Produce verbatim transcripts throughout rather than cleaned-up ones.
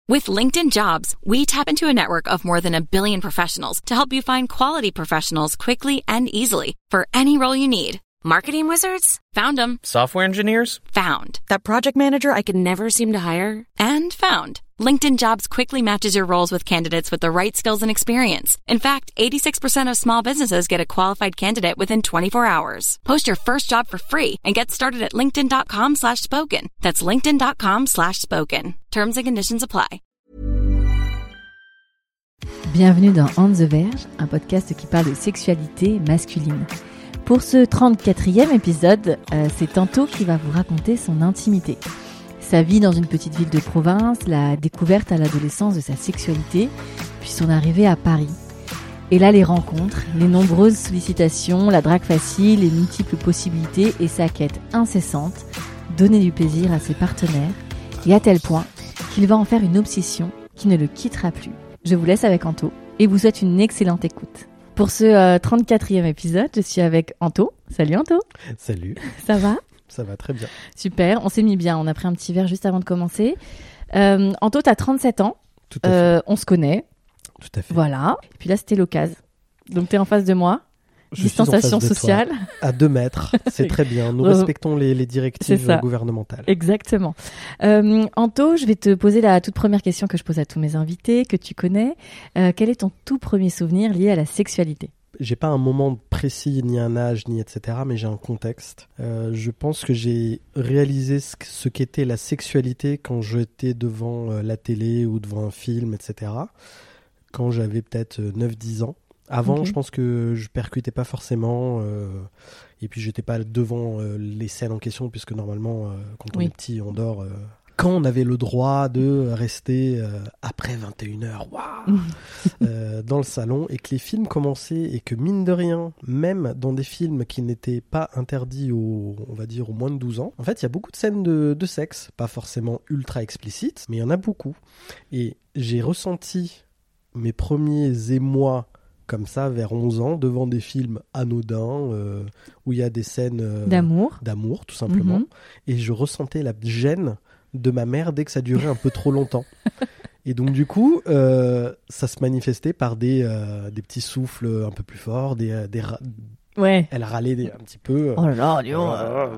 With LinkedIn Jobs, we tap into a network of more than a billion professionals to help you find quality professionals quickly and easily for any role you need. Marketing wizards? Found them. Software engineers? Found. That project manager I could never seem to hire? And found. LinkedIn Jobs quickly matches your roles with candidates with the right skills and experience. In fact, eighty-six percent of small businesses get a qualified candidate within twenty-four hours. Post your first job for free and get started at linkedin.com slash spoken. That's linkedin.com slash spoken. Terms and conditions apply. Bienvenue dans On the Verge, un podcast qui parle de sexualité masculine. Pour ce trente-quatrième épisode, euh, c'est Anto qui va vous raconter son intimité. Sa vie dans une petite ville de province, la découverte à l'adolescence de sa sexualité, puis son arrivée à Paris. Et là, les rencontres, les nombreuses sollicitations, la drague facile, les multiples possibilités et sa quête incessante, donner du plaisir à ses partenaires, et à tel point qu'il va en faire une obsession qui ne le quittera plus. Je vous laisse avec Anto et vous souhaite une excellente écoute. Pour ce euh, trente-quatrième épisode, je suis avec Anto. Salut Anto. Salut. Ça va ? Ça va très bien. Super, on s'est mis bien, on a pris un petit verre juste avant de commencer. Euh, Anto, t'as trente-sept ans. Tout à fait. Euh, on se connaît. Tout à fait. Voilà. Et puis là, c'était l'occasion. Donc, t'es en face de moi. Je Distanciation suis en face de sociale. toi, à deux mètres, c'est très bien. Nous respectons les, les directives gouvernementales. Exactement. Euh, Anto, je vais te poser la toute première question que je pose à tous mes invités, que tu connais. Euh, quel est ton tout premier souvenir lié à la sexualité ? J'ai pas un moment précis, ni un âge, ni et cetera, mais j'ai un contexte. Euh, je pense que j'ai réalisé ce, ce qu'était la sexualité quand j'étais devant euh, la télé ou devant un film, et cetera. Quand j'avais peut-être neuf dix ans. Avant, okay. Je pense que je percutais pas forcément, euh, et puis j'étais pas devant euh, les scènes en question, puisque normalement, euh, quand on oui. est petit, on dort. Euh, quand on avait le droit de rester euh, après vingt et une heures, waouh, euh, dans le salon, et que les films commençaient, et que mine de rien, même dans des films qui n'étaient pas interdits aux, on va dire, aux moins de douze ans, en fait, il y a beaucoup de scènes de, de sexe, pas forcément ultra explicites, mais il y en a beaucoup. Et j'ai ressenti mes premiers émois comme ça, vers onze ans, devant des films anodins, euh, où il y a des scènes euh, d'amour. d'amour, tout simplement. Mm-hmm. Et je ressentais la gêne de ma mère dès que ça durait un peu trop longtemps. Et donc, du coup, euh, ça se manifestait par des, euh, des petits souffles un peu plus forts, des... des ra- ouais. Elle râlait des, un petit peu. Oh là là, Lyon euh...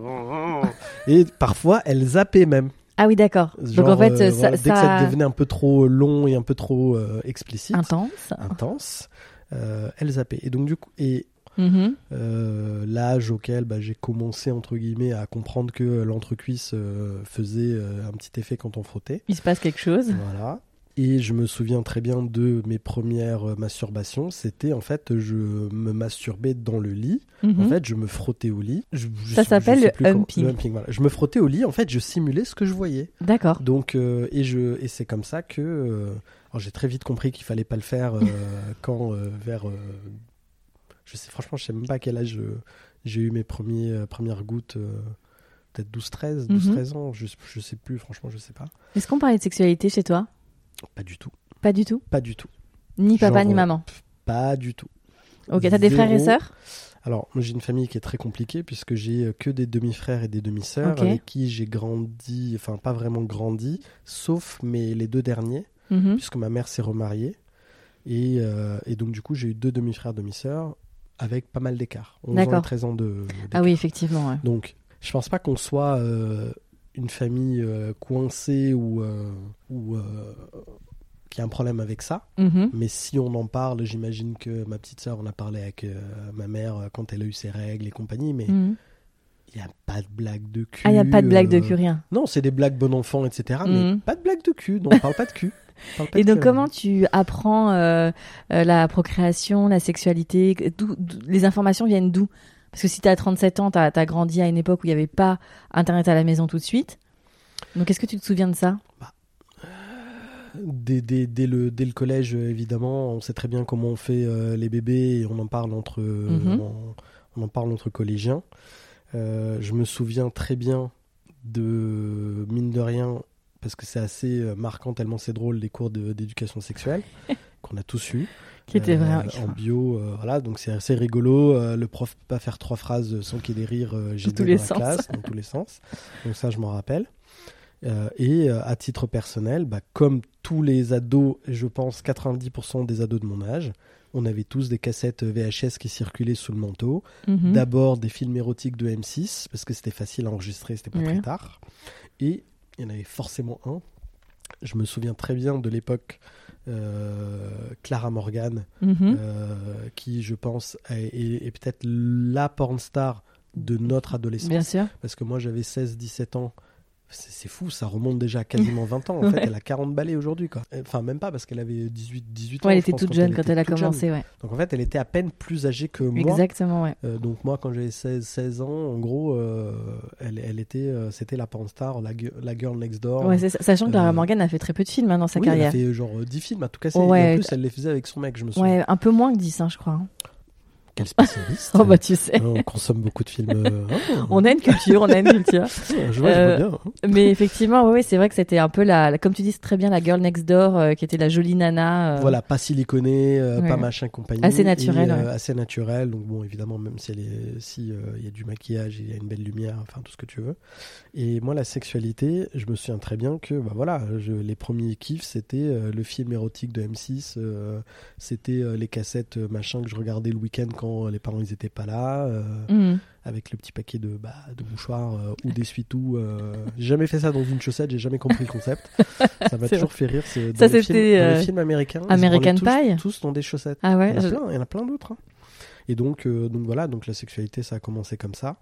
Et parfois, elle zappait même. Ah oui, d'accord. Genre, donc en fait, euh, ça, voilà, dès ça... que ça devenait un peu trop long et un peu trop euh, explicite. Intense. Intense. Euh, elle zappait. Et donc, du coup, et mm-hmm. euh, l'âge auquel bah, j'ai commencé, entre guillemets, à comprendre que l'entrecuisse euh, faisait euh, un petit effet quand on frottait. Il se passe quelque chose. Voilà. Et je me souviens très bien de mes premières masturbations. C'était, en fait, je me masturbais dans le lit. Mm-hmm. En fait, je me frottais au lit. Je, je, Ça je, s'appelle je le humping. Le humping voilà. Je me frottais au lit. En fait, je simulais ce que je voyais. D'accord. Donc, euh, et, je, et c'est comme ça que... Euh, alors, j'ai très vite compris qu'il fallait pas le faire euh, quand, euh, vers... Euh, je sais, franchement, je sais même pas à quel âge euh, j'ai eu mes premiers, euh, premières gouttes. Euh, peut-être douze treize Mm-hmm. ans. Je, je sais plus, franchement, je sais pas. Est-ce qu'on parlait de sexualité chez toi ? Pas du tout. Pas du tout ? Pas du tout. Ni papa, Genre, ni maman ? Pas du tout. Ok, t'as des Zéro. frères et sœurs ? Alors, moi, j'ai une famille qui est très compliquée puisque j'ai que des demi-frères et des demi-sœurs okay. avec qui j'ai grandi, enfin pas vraiment grandi, sauf mes, les deux derniers, mm-hmm. puisque ma mère s'est remariée. Et, euh, et donc, du coup, j'ai eu deux demi-frères, demi-sœurs avec pas mal d'écart. onze ans et treize ans de, d'écart. Ah oui, effectivement. Ouais. Donc, je pense pas qu'on soit euh, une famille euh, coincée ou... Euh, ou euh, qui a un problème avec ça, mm-hmm. mais si on en parle, j'imagine que ma petite sœur en a parlé avec euh, ma mère euh, quand elle a eu ses règles et compagnie, mais il mm-hmm. n'y a pas de blague de cul. Ah, il n'y a pas de blague euh... de cul, rien. Non, c'est des blagues bon enfant, et cetera, mm-hmm. mais pas de blague de cul, donc on parle pas de cul. Pas et de donc, cul, comment hein. tu apprends euh, euh, la procréation, la sexualité, d'où, d'où, les informations viennent d'où ? Parce que si tu as trente-sept ans, tu as grandi à une époque où il n'y avait pas Internet à la maison tout de suite. Donc, est-ce que tu te souviens de ça ? bah. Dès, dès, dès, le, dès le collège, évidemment, on sait très bien comment on fait euh, les bébés et on en parle entre, mm-hmm. on, on en parle entre collégiens. Euh, je me souviens très bien de, mine de rien, parce que c'est assez marquant, tellement c'est drôle, des cours de, d'éducation sexuelle qu'on a tous eu. Qui était vrai. Euh, en bio, euh, voilà, donc c'est assez rigolo. Euh, le prof peut pas faire trois phrases sans qu'il y ait des rires euh, dans, tous les dans la sens. classe, dans tous les sens. Donc ça, je m'en rappelle. Euh, et euh, à titre personnel, bah, comme tous les ados, je pense quatre-vingt-dix pour cent des ados de mon âge, on avait tous des cassettes V H S qui circulaient sous le manteau. Mm-hmm. D'abord des films érotiques de M six, parce que c'était facile à enregistrer, c'était pas ouais. très tard. Et il y en avait forcément un. Je me souviens très bien de l'époque euh, Clara Morgan, mm-hmm. euh, qui, je pense, est, est, est peut-être la porn star de notre adolescence. Bien sûr. Parce que moi, j'avais seize dix-sept ans. C'est, c'est fou, ça remonte déjà à quasiment vingt ans. En ouais. fait, elle a quarante balais aujourd'hui, quoi. Enfin, même pas, parce qu'elle avait dix-huit, dix-huit ans. Ouais, elle était toute jeune quand elle a commencé, ouais. Donc, en fait, elle était à peine plus âgée que moi. Exactement, ouais. Euh, donc, moi, quand j'avais seize, seize ans, en gros, euh, elle, elle était, euh, c'était la porn star, la, la girl next door. Ouais, c'est ça. Sachant que Clara euh... Morgan a fait très peu de films hein, dans sa oui, carrière. Elle a fait genre dix films, à tout cas. Ouais. Et en plus, elle les faisait avec son mec, je me souviens. Ouais, un peu moins que dix, hein, je crois. Hein. Quel spécialiste. Oh bah tu sais. On consomme beaucoup de films. Euh... Oh. On a une culture, on a une culture. je vois, euh, je vois bien. Mais effectivement, oui, c'est vrai que c'était un peu la, la comme tu dis, c'est très bien la girl next door, euh, qui était la jolie nana. Euh... Voilà, pas siliconée, euh, ouais. pas machin compagnie. Assez naturelle. Et, euh, ouais. Assez naturelle. Donc bon, évidemment, même si il si, euh, y a du maquillage, il y a une belle lumière, enfin tout ce que tu veux. Et moi, la sexualité, je me souviens très bien que, bah voilà, je, les premiers kiffs, c'était euh, le film érotique de M six, euh, c'était euh, les cassettes euh, machin que je regardais le week-end quand les parents ils étaient pas là, euh, mmh. avec le petit paquet de, bah, de mouchoirs euh, ou d'essuie-tout. Euh, j'ai jamais fait ça dans une chaussette, j'ai jamais compris le concept. Ça m'a toujours fait rire. C'est, dans, ça, les c'était films, euh... dans les films américains, American tous, Pie tous dans des chaussettes. Ah ouais, il, y en a je... plein, il y en a plein d'autres. Hein. Et donc, euh, donc voilà, donc la sexualité, ça a commencé comme ça.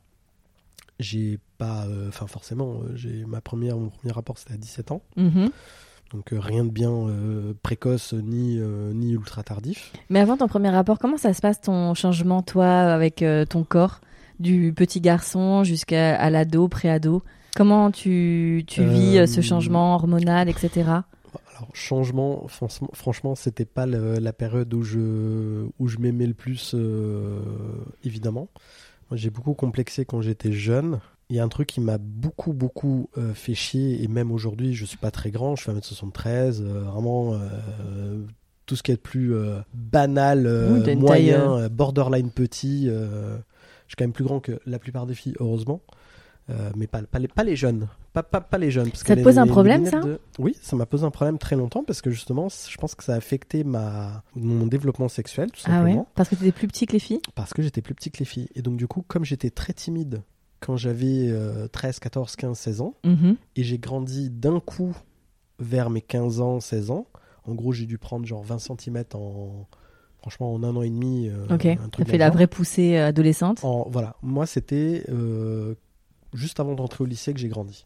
J'ai pas, enfin euh, forcément, euh, j'ai ma première, mon premier rapport, c'était à dix-sept ans. Mm-hmm. Donc euh, rien de bien euh, précoce ni, euh, ni ultra tardif. Mais avant ton premier rapport, comment ça se passe ton changement, toi, avec euh, ton corps, du petit garçon jusqu'à à l'ado, pré-ado? Comment tu, tu vis euh, ce changement hormonal, et cetera? Alors, changement, franchement, c'était pas le, la période où je, où je m'aimais le plus, euh, évidemment. Moi, j'ai beaucoup complexé quand j'étais jeune. Il y a un truc qui m'a beaucoup, beaucoup euh, fait chier, et même aujourd'hui, je suis pas très grand, je fais un mètre soixante-treize, euh, vraiment euh, tout ce qui est de plus euh, banal, euh, oui, moyen, taille... borderline petit. Euh, je suis quand même plus grand que la plupart des filles, heureusement, euh, mais pas, pas, les, pas les jeunes. Pas, pas, pas les jeunes. Parce ça que te pose les, un les, problème, les ça de... Oui, ça m'a posé un problème très longtemps, parce que justement, je pense que ça a affecté ma... mon développement sexuel, tout simplement. Ah ouais, parce que tu étais plus petit que les filles? Parce que j'étais plus petit que les filles. Et donc, du coup, comme j'étais très timide quand j'avais euh, treize, quatorze, quinze, seize ans, mm-hmm. et j'ai grandi d'un coup vers mes quinze ans, seize ans, en gros, j'ai dû prendre genre vingt centimètres en... Franchement, en un an et demi. Euh, ok, ça fait la vraie poussée adolescente. En... Voilà, moi, c'était euh, juste avant d'entrer au lycée que j'ai grandi.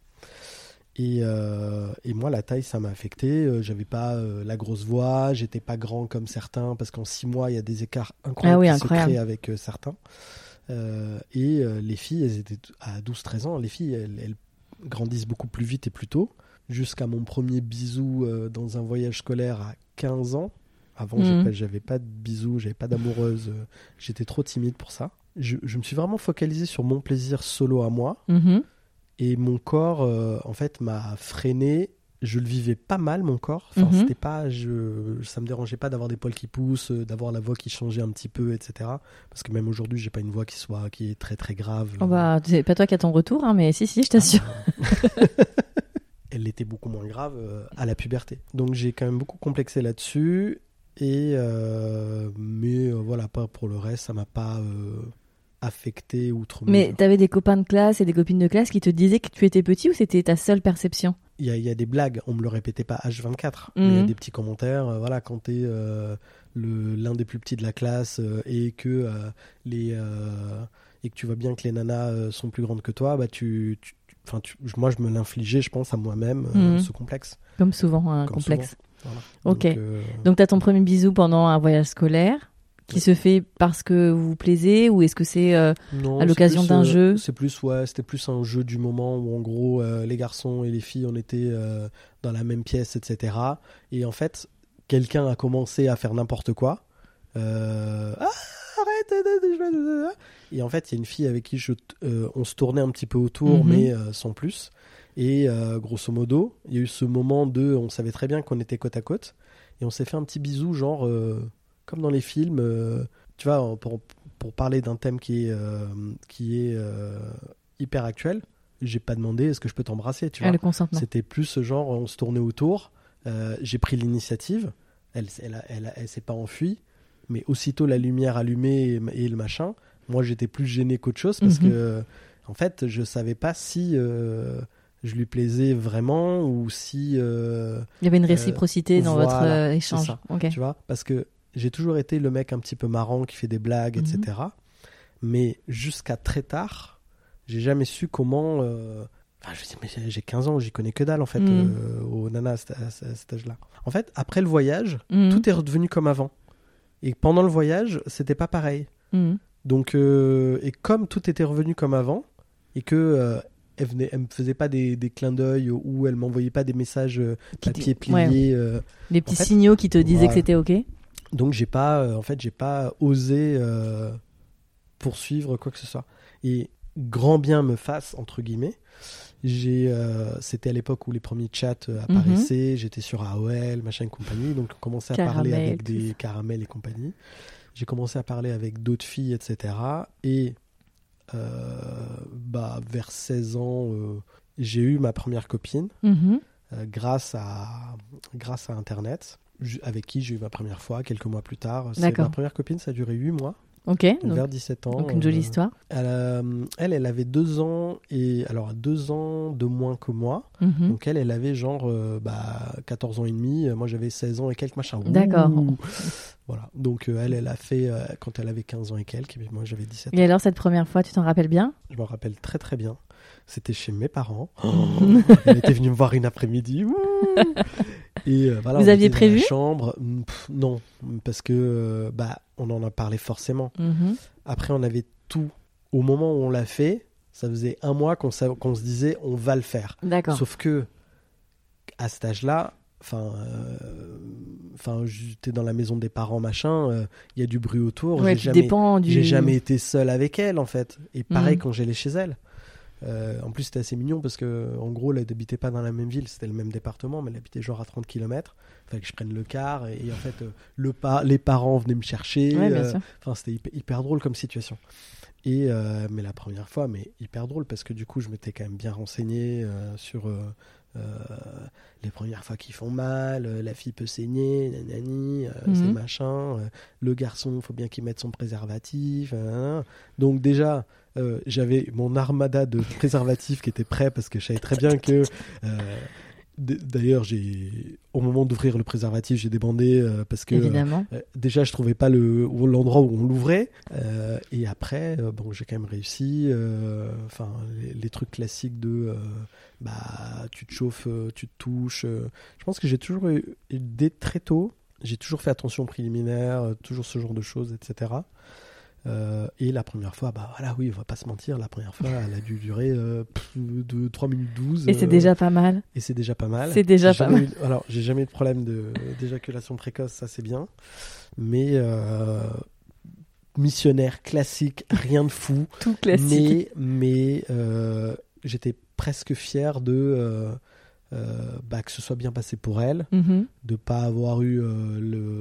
Et, euh, et moi, la taille, ça m'a affecté. Euh, j'avais pas euh, la grosse voix, j'étais pas grand comme certains, parce qu'en six mois, il y a des écarts incroyables ah oui, qui incroyable. se créent avec euh, certains. Euh, et euh, les filles, elles étaient à douze treize ans, les filles, elles, elles grandissent beaucoup plus vite et plus tôt. Jusqu'à mon premier bisou euh, dans un voyage scolaire à quinze ans. Avant, mmh. j'avais, j'avais pas de bisous, j'avais pas d'amoureuse. Euh, j'étais trop timide pour ça. Je, je me suis vraiment focalisé sur mon plaisir solo à moi. Mmh. Et mon corps, euh, en fait, m'a freiné. Je le vivais pas mal, mon corps. Enfin, mm-hmm. c'était pas, je, ça me dérangeait pas d'avoir des poils qui poussent, d'avoir la voix qui changeait un petit peu, et cetera. Parce que même aujourd'hui, j'ai pas une voix qui soit, qui est très très grave. Oh bah, c'est pas toi qui as ton retour, hein, mais si si, je t'assure. Ah, elle était beaucoup moins grave euh, à la puberté. Donc j'ai quand même beaucoup complexé là-dessus. Et euh, mais euh, voilà, pas pour le reste, ça m'a pas euh, affecté outre mesure. Mais t'avais des copains de classe et des copines de classe qui te disaient que tu étais petit, ou c'était ta seule perception? Il y a, il y a des blagues, on me le répétait pas H vingt-quatre, mmh. mais il y a des petits commentaires. Euh, voilà, quand t'es euh, le, l'un des plus petits de la classe euh, et que euh, les euh, et que tu vois bien que les nanas euh, sont plus grandes que toi, bah tu, tu, tu, tu moi je me l'infligeais, je pense à moi-même euh, mmh. ce complexe. Comme souvent un Comme complexe. Souvent. Voilà. Ok. Donc, euh... Donc t'as ton premier bisou pendant un voyage scolaire qui ouais. se fait parce que vous vous plaisez, ou est-ce que c'est euh, non, à l'occasion plus, d'un euh, jeu? C'est plus ouais, c'était plus un jeu du moment où en gros euh, les garçons et les filles on était euh, dans la même pièce, et cetera. Et en fait quelqu'un a commencé à faire n'importe quoi. Euh... Ah, arrête. Et en fait il y a une fille avec qui je, euh, on se tournait un petit peu autour, mm-hmm. mais euh, sans plus. Et euh, grosso modo, il y a eu ce moment de, on savait très bien qu'on était côte à côte, et on s'est fait un petit bisou, genre euh, comme dans les films, euh, tu vois, pour, pour parler d'un thème qui est, euh, qui est euh, hyper actuel. J'ai pas demandé est-ce que je peux t'embrasser, tu vois. Ah, le consentement. C'était plus ce genre, on se tournait autour, Euh, j'ai pris l'initiative. Elle, elle, elle, elle, elle s'est pas enfuie. Mais aussitôt la lumière allumée et, et le machin, moi, j'étais plus gêné qu'autre chose parce mm-hmm. que, en fait, je savais pas si euh, je lui plaisais vraiment ou si... Euh, Il y avait une réciprocité euh, dans voilà, votre euh, échange. C'est ça, okay. Tu vois, parce que j'ai toujours été le mec un petit peu marrant qui fait des blagues, mm-hmm. et cetera. Mais jusqu'à très tard, j'ai jamais su comment... Euh, Enfin, je dis, mais j'ai quinze ans, j'y connais que dalle, en fait, mmh. euh, aux nanas à, à, à cet âge-là. En fait, après le voyage, mmh. tout est redevenu comme avant. Et pendant le voyage, c'était pas pareil. Mmh. Donc, euh, et comme tout était revenu comme avant, et que euh, elle, venait, elle me faisait pas des, des clins d'œil ou elle m'envoyait pas des messages euh, papier plié. Ouais. Euh, des petits en fait, signaux qui te disaient voilà. que c'était OK. Donc, j'ai pas, euh, en fait, j'ai pas osé euh, poursuivre quoi que ce soit. Et grand bien me fasse, entre guillemets, J'ai, euh, c'était à l'époque où les premiers chats euh, apparaissaient, mm-hmm. j'étais sur A O L, machin et compagnie, donc on commençait à Caramel, parler avec des ça. Caramel et compagnie. J'ai commencé à parler avec d'autres filles, et cetera. Et euh, bah, vers seize ans, euh, j'ai eu ma première copine mm-hmm. euh, grâce, à, grâce à Internet, avec qui j'ai eu ma première fois quelques mois plus tard. C'est, ma première copine, ça a duré huit mois. Ok. Donc, donc, vers dix-sept ans. Donc une jolie euh, histoire. Elle, euh, elle, elle avait deux ans et alors deux ans de moins que moi. Mm-hmm. Donc elle, elle avait genre euh, bah, quatorze ans et demi. Moi, j'avais seize ans et quelques machins. D'accord. Ouh. Voilà. Donc euh, elle, elle a fait euh, quand elle avait quinze ans et quelques. Et puis moi, j'avais dix-sept ans. Et alors cette première fois, tu t'en rappelles bien ? Je m'en rappelle très très bien. C'était chez mes parents. Oh, elle était venue me voir une après-midi. Et euh, voilà, vous aviez prévu ? Dans la chambre, Pff, non, parce que euh, bah on en a parlé forcément. Mm-hmm. Après, on avait tout. Au moment où on l'a fait, ça faisait un mois qu'on, sa... qu'on se disait on va le faire. D'accord. Sauf que à cet âge-là, enfin, enfin, euh, j'étais dans la maison des parents, machin. Il euh, y a du bruit autour. Ouais, j'ai jamais, du... j'ai jamais été seul avec elle en fait. Et pareil mm-hmm. quand j'allais chez elle. Euh, en plus, c'était assez mignon parce que, en gros, elle n'habitait pas dans la même ville, c'était le même département, mais elle habitait genre à trente kilomètres. Il fallait que je prenne le car et, et en fait, euh, le pa- les parents venaient me chercher. Ouais, euh, enfin, c'était hyper, hyper drôle comme situation. Et, euh, mais la première fois, mais hyper drôle parce que du coup, je m'étais quand même bien renseigné euh, sur euh, euh, les premières fois qui font mal, euh, la fille peut saigner, nanani, euh, mm-hmm. ces machins. Euh, le garçon, il faut bien qu'il mette son préservatif. Euh, donc, déjà. Euh, j'avais mon armada de préservatifs qui était prêt parce que je savais très bien que euh, d- d'ailleurs j'ai au moment d'ouvrir le préservatif j'ai débandé euh, parce que Évidemment. Euh, déjà je trouvais pas le, l'endroit où on l'ouvrait euh, et après euh, bon j'ai quand même réussi enfin euh, les, les trucs classiques de euh, bah tu te chauffes euh, tu te touches euh. Je pense que j'ai toujours eu, dès très tôt j'ai toujours fait attention aux préliminaires euh, toujours ce genre de choses, etc. Euh, et la première fois, bah voilà, oui, on va pas se mentir, la première fois, elle a dû durer euh, de trois minutes douze. Et c'est euh, déjà pas mal. Et c'est déjà pas mal. C'est déjà j'ai pas mal. Eu, alors, j'ai jamais eu de problème de, d'éjaculation précoce, ça c'est bien. Mais euh, missionnaire classique, rien de fou. Tout classique. Mais, mais euh, j'étais presque fier de euh, euh, bah, que ce soit bien passé pour elle, mm-hmm. de pas avoir eu euh,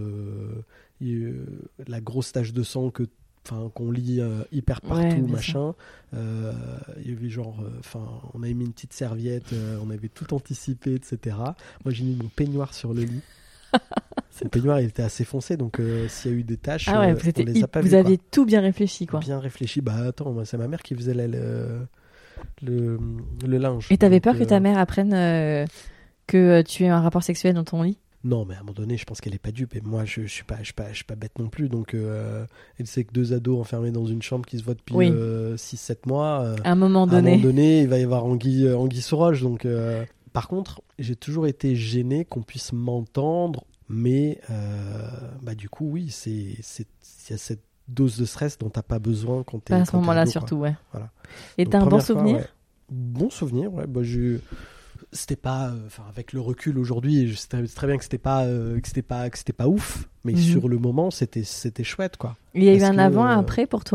le, euh, la grosse tache de sang que Enfin, qu'on lit euh, hyper partout, ouais, machin. Euh, il y avait genre, enfin, euh, on avait mis une petite serviette, euh, on avait tout anticipé, et cetera. Moi, j'ai mis mon peignoir sur le lit. Mon peignoir, il était assez foncé, donc euh, s'il y a eu des taches, ah ouais, euh, vous on les hy- a pas Vous vues, aviez quoi. tout bien réfléchi, quoi. Bien réfléchi. Bah attends, moi, c'est ma mère qui faisait la, le, le, le linge. Et t'avais donc, peur que euh... ta mère apprenne euh, que tu aies un rapport sexuel dans ton lit ? Non, mais à un moment donné, je pense qu'elle est pas dupe. Et moi, je, je suis pas, je suis pas, je suis pas bête non plus. Donc, euh, elle sait que deux ados enfermés dans une chambre qui se voient depuis oui. euh, six sept mois. Euh, à un moment donné. À un moment donné, il va y avoir anguille, euh, anguille sous roche. Donc, euh... par contre, j'ai toujours été gêné qu'on puisse m'entendre. Mais, euh, bah, du coup, oui, c'est, c'est, il y a cette dose de stress dont t'as pas besoin quand t'es. Pas à ce moment-là, ado, surtout, quoi. ouais. Voilà. Et donc, t'as un bon souvenir ? Fois, ouais. Bon souvenir, ouais. Bah, j'ai. C'était pas, enfin euh, avec le recul aujourd'hui, je sais très, très bien que c'était pas, euh, que c'était pas, que c'était pas ouf, mais mm-hmm. sur le moment, c'était, c'était chouette, quoi. Il y a eu un que, avant, un euh, après pour toi ?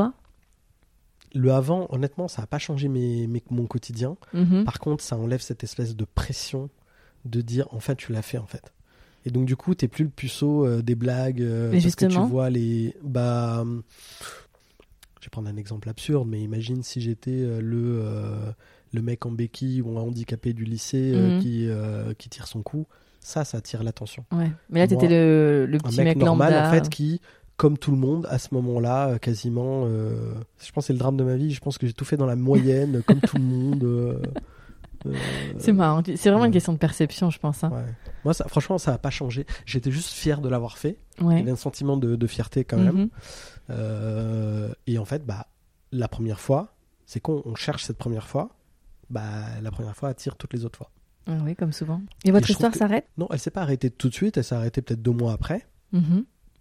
Le avant, honnêtement, ça a pas changé mes, mes, mon quotidien. Mm-hmm. Par contre, ça enlève cette espèce de pression de dire, en fait, tu l'as fait, en fait. Et donc du coup, t'es plus le puceau euh, des blagues, euh, parce justement. que tu vois les, bah, je vais prendre un exemple absurde, mais imagine si j'étais euh, le euh, le mec en béquille ou un handicapé du lycée euh, mmh. qui, euh, qui tire son coup, ça, ça attire l'attention. Ouais. Mais là, Moi, t'étais le, le petit un mec, mec normal, lambda. en fait, qui, comme tout le monde, à ce moment-là, euh, quasiment, euh, je pense que c'est le drame de ma vie, je pense que j'ai tout fait dans la moyenne, comme tout le monde. Euh, euh, C'est marrant. C'est vraiment ouais. une question de perception, je pense. Hein. Ouais. Moi, ça, franchement, ça n'a pas changé. J'étais juste fier de l'avoir fait. Ouais. Il y avait un sentiment de, de fierté quand même. Mhm. Euh, et en fait, bah, la première fois, c'est con, on cherche cette première fois. Bah, la première fois attire toutes les autres fois. Ah oui, comme souvent. Et votre Et je histoire trouve que- s'arrête? Non, elle s'est pas arrêtée tout de suite. Elle s'est arrêtée peut-être deux mois après. Mhm.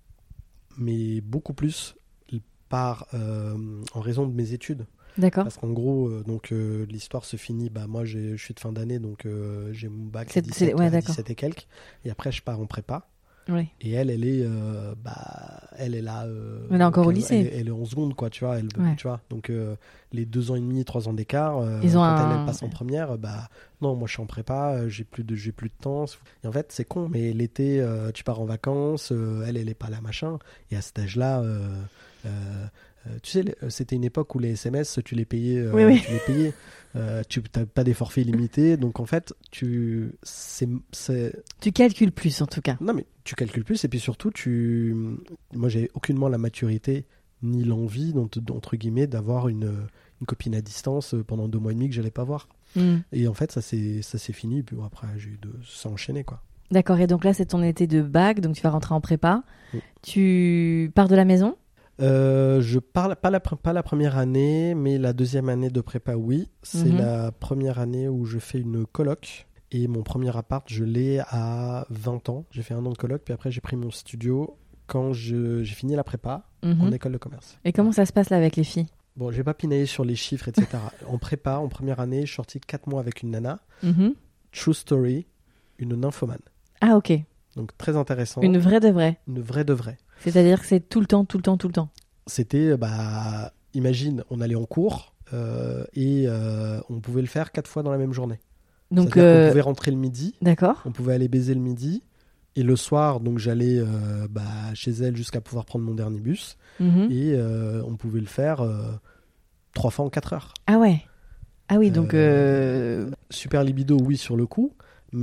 Mais beaucoup plus par, euh, en raison de mes études. D'accord. Parce qu'en gros, euh, donc, euh, l'histoire se finit. Bah, moi, j'ai- je suis de fin d'année, donc euh, j'ai mon bac à C'est- dix-sept, c'est- ouais, à d'accord. dix-sept et quelques. Et après, je pars en prépa. Oui. Et elle, elle est, euh, bah, elle est là. euh, Elle est encore au elle- lycée. Elle, est- elle est en seconde, quoi, tu vois. Elle, Ouais. tu vois. Donc, euh, les deux ans et demi, trois ans d'écart, euh, Ils ont quand un- elle, elle passe en première, euh, bah, non, moi, je suis en prépa, euh, j'ai plus de, j'ai plus de temps. Et en fait, c'est con, mais l'été, euh, tu pars en vacances, euh, elle, elle est pas là, machin. Et à cet âge-là, euh, euh, euh, tu sais, les- c'était une époque où les S M S, tu les payais, euh, Oui, oui. tu les payais. Euh, tu n'as pas des forfaits illimités, donc en fait, tu, c'est, c'est, Tu calcules plus, en tout cas. non, mais tu calcules plus et puis surtout, tu... moi, j'ai aucunement la maturité ni l'envie, d'ent- entre guillemets, d'avoir une, une copine à distance pendant deux mois et demi que j'allais pas voir. Mm. Et en fait, ça s'est, ça s'est fini. Et puis bon, après, j'ai eu de s'enchaîner, quoi. D'accord. Et donc là, c'est ton été de bac, donc tu vas rentrer en prépa. Oui. Tu pars de la maison? Euh, je parle pas la, pre- pas la première année, mais la deuxième année de prépa, oui. C'est Mhm. la première année où je fais une coloc. Et mon premier appart, je l'ai à vingt ans. J'ai fait un an de coloc, puis après, j'ai pris mon studio quand je, j'ai fini la prépa Mhm. en école de commerce. Et comment ça se passe là avec les filles? Bon, je vais pas pinailler sur les chiffres, et cetera. En prépa, en première année, je suis sorti quatre mois avec une nana. Mhm. True story, une nymphomane. Ah, ok. Donc très intéressant. Une vraie de vraie. Une vraie de vraie. C'est-à-dire que c'est tout le temps, tout le temps, tout le temps. C'était, bah, imagine, on allait en cours euh, et euh, on pouvait le faire quatre fois dans la même journée. Donc, C'est-à-dire qu'on euh, pouvait rentrer le midi, d'accord. on pouvait aller baiser le midi. Et le soir, donc j'allais euh, bah, chez elle jusqu'à pouvoir prendre mon dernier bus. Mhm. Et euh, on pouvait le faire euh, trois fois en quatre heures. Ah ouais. Ah oui, donc... Euh, euh, Super libido, oui, sur le coup.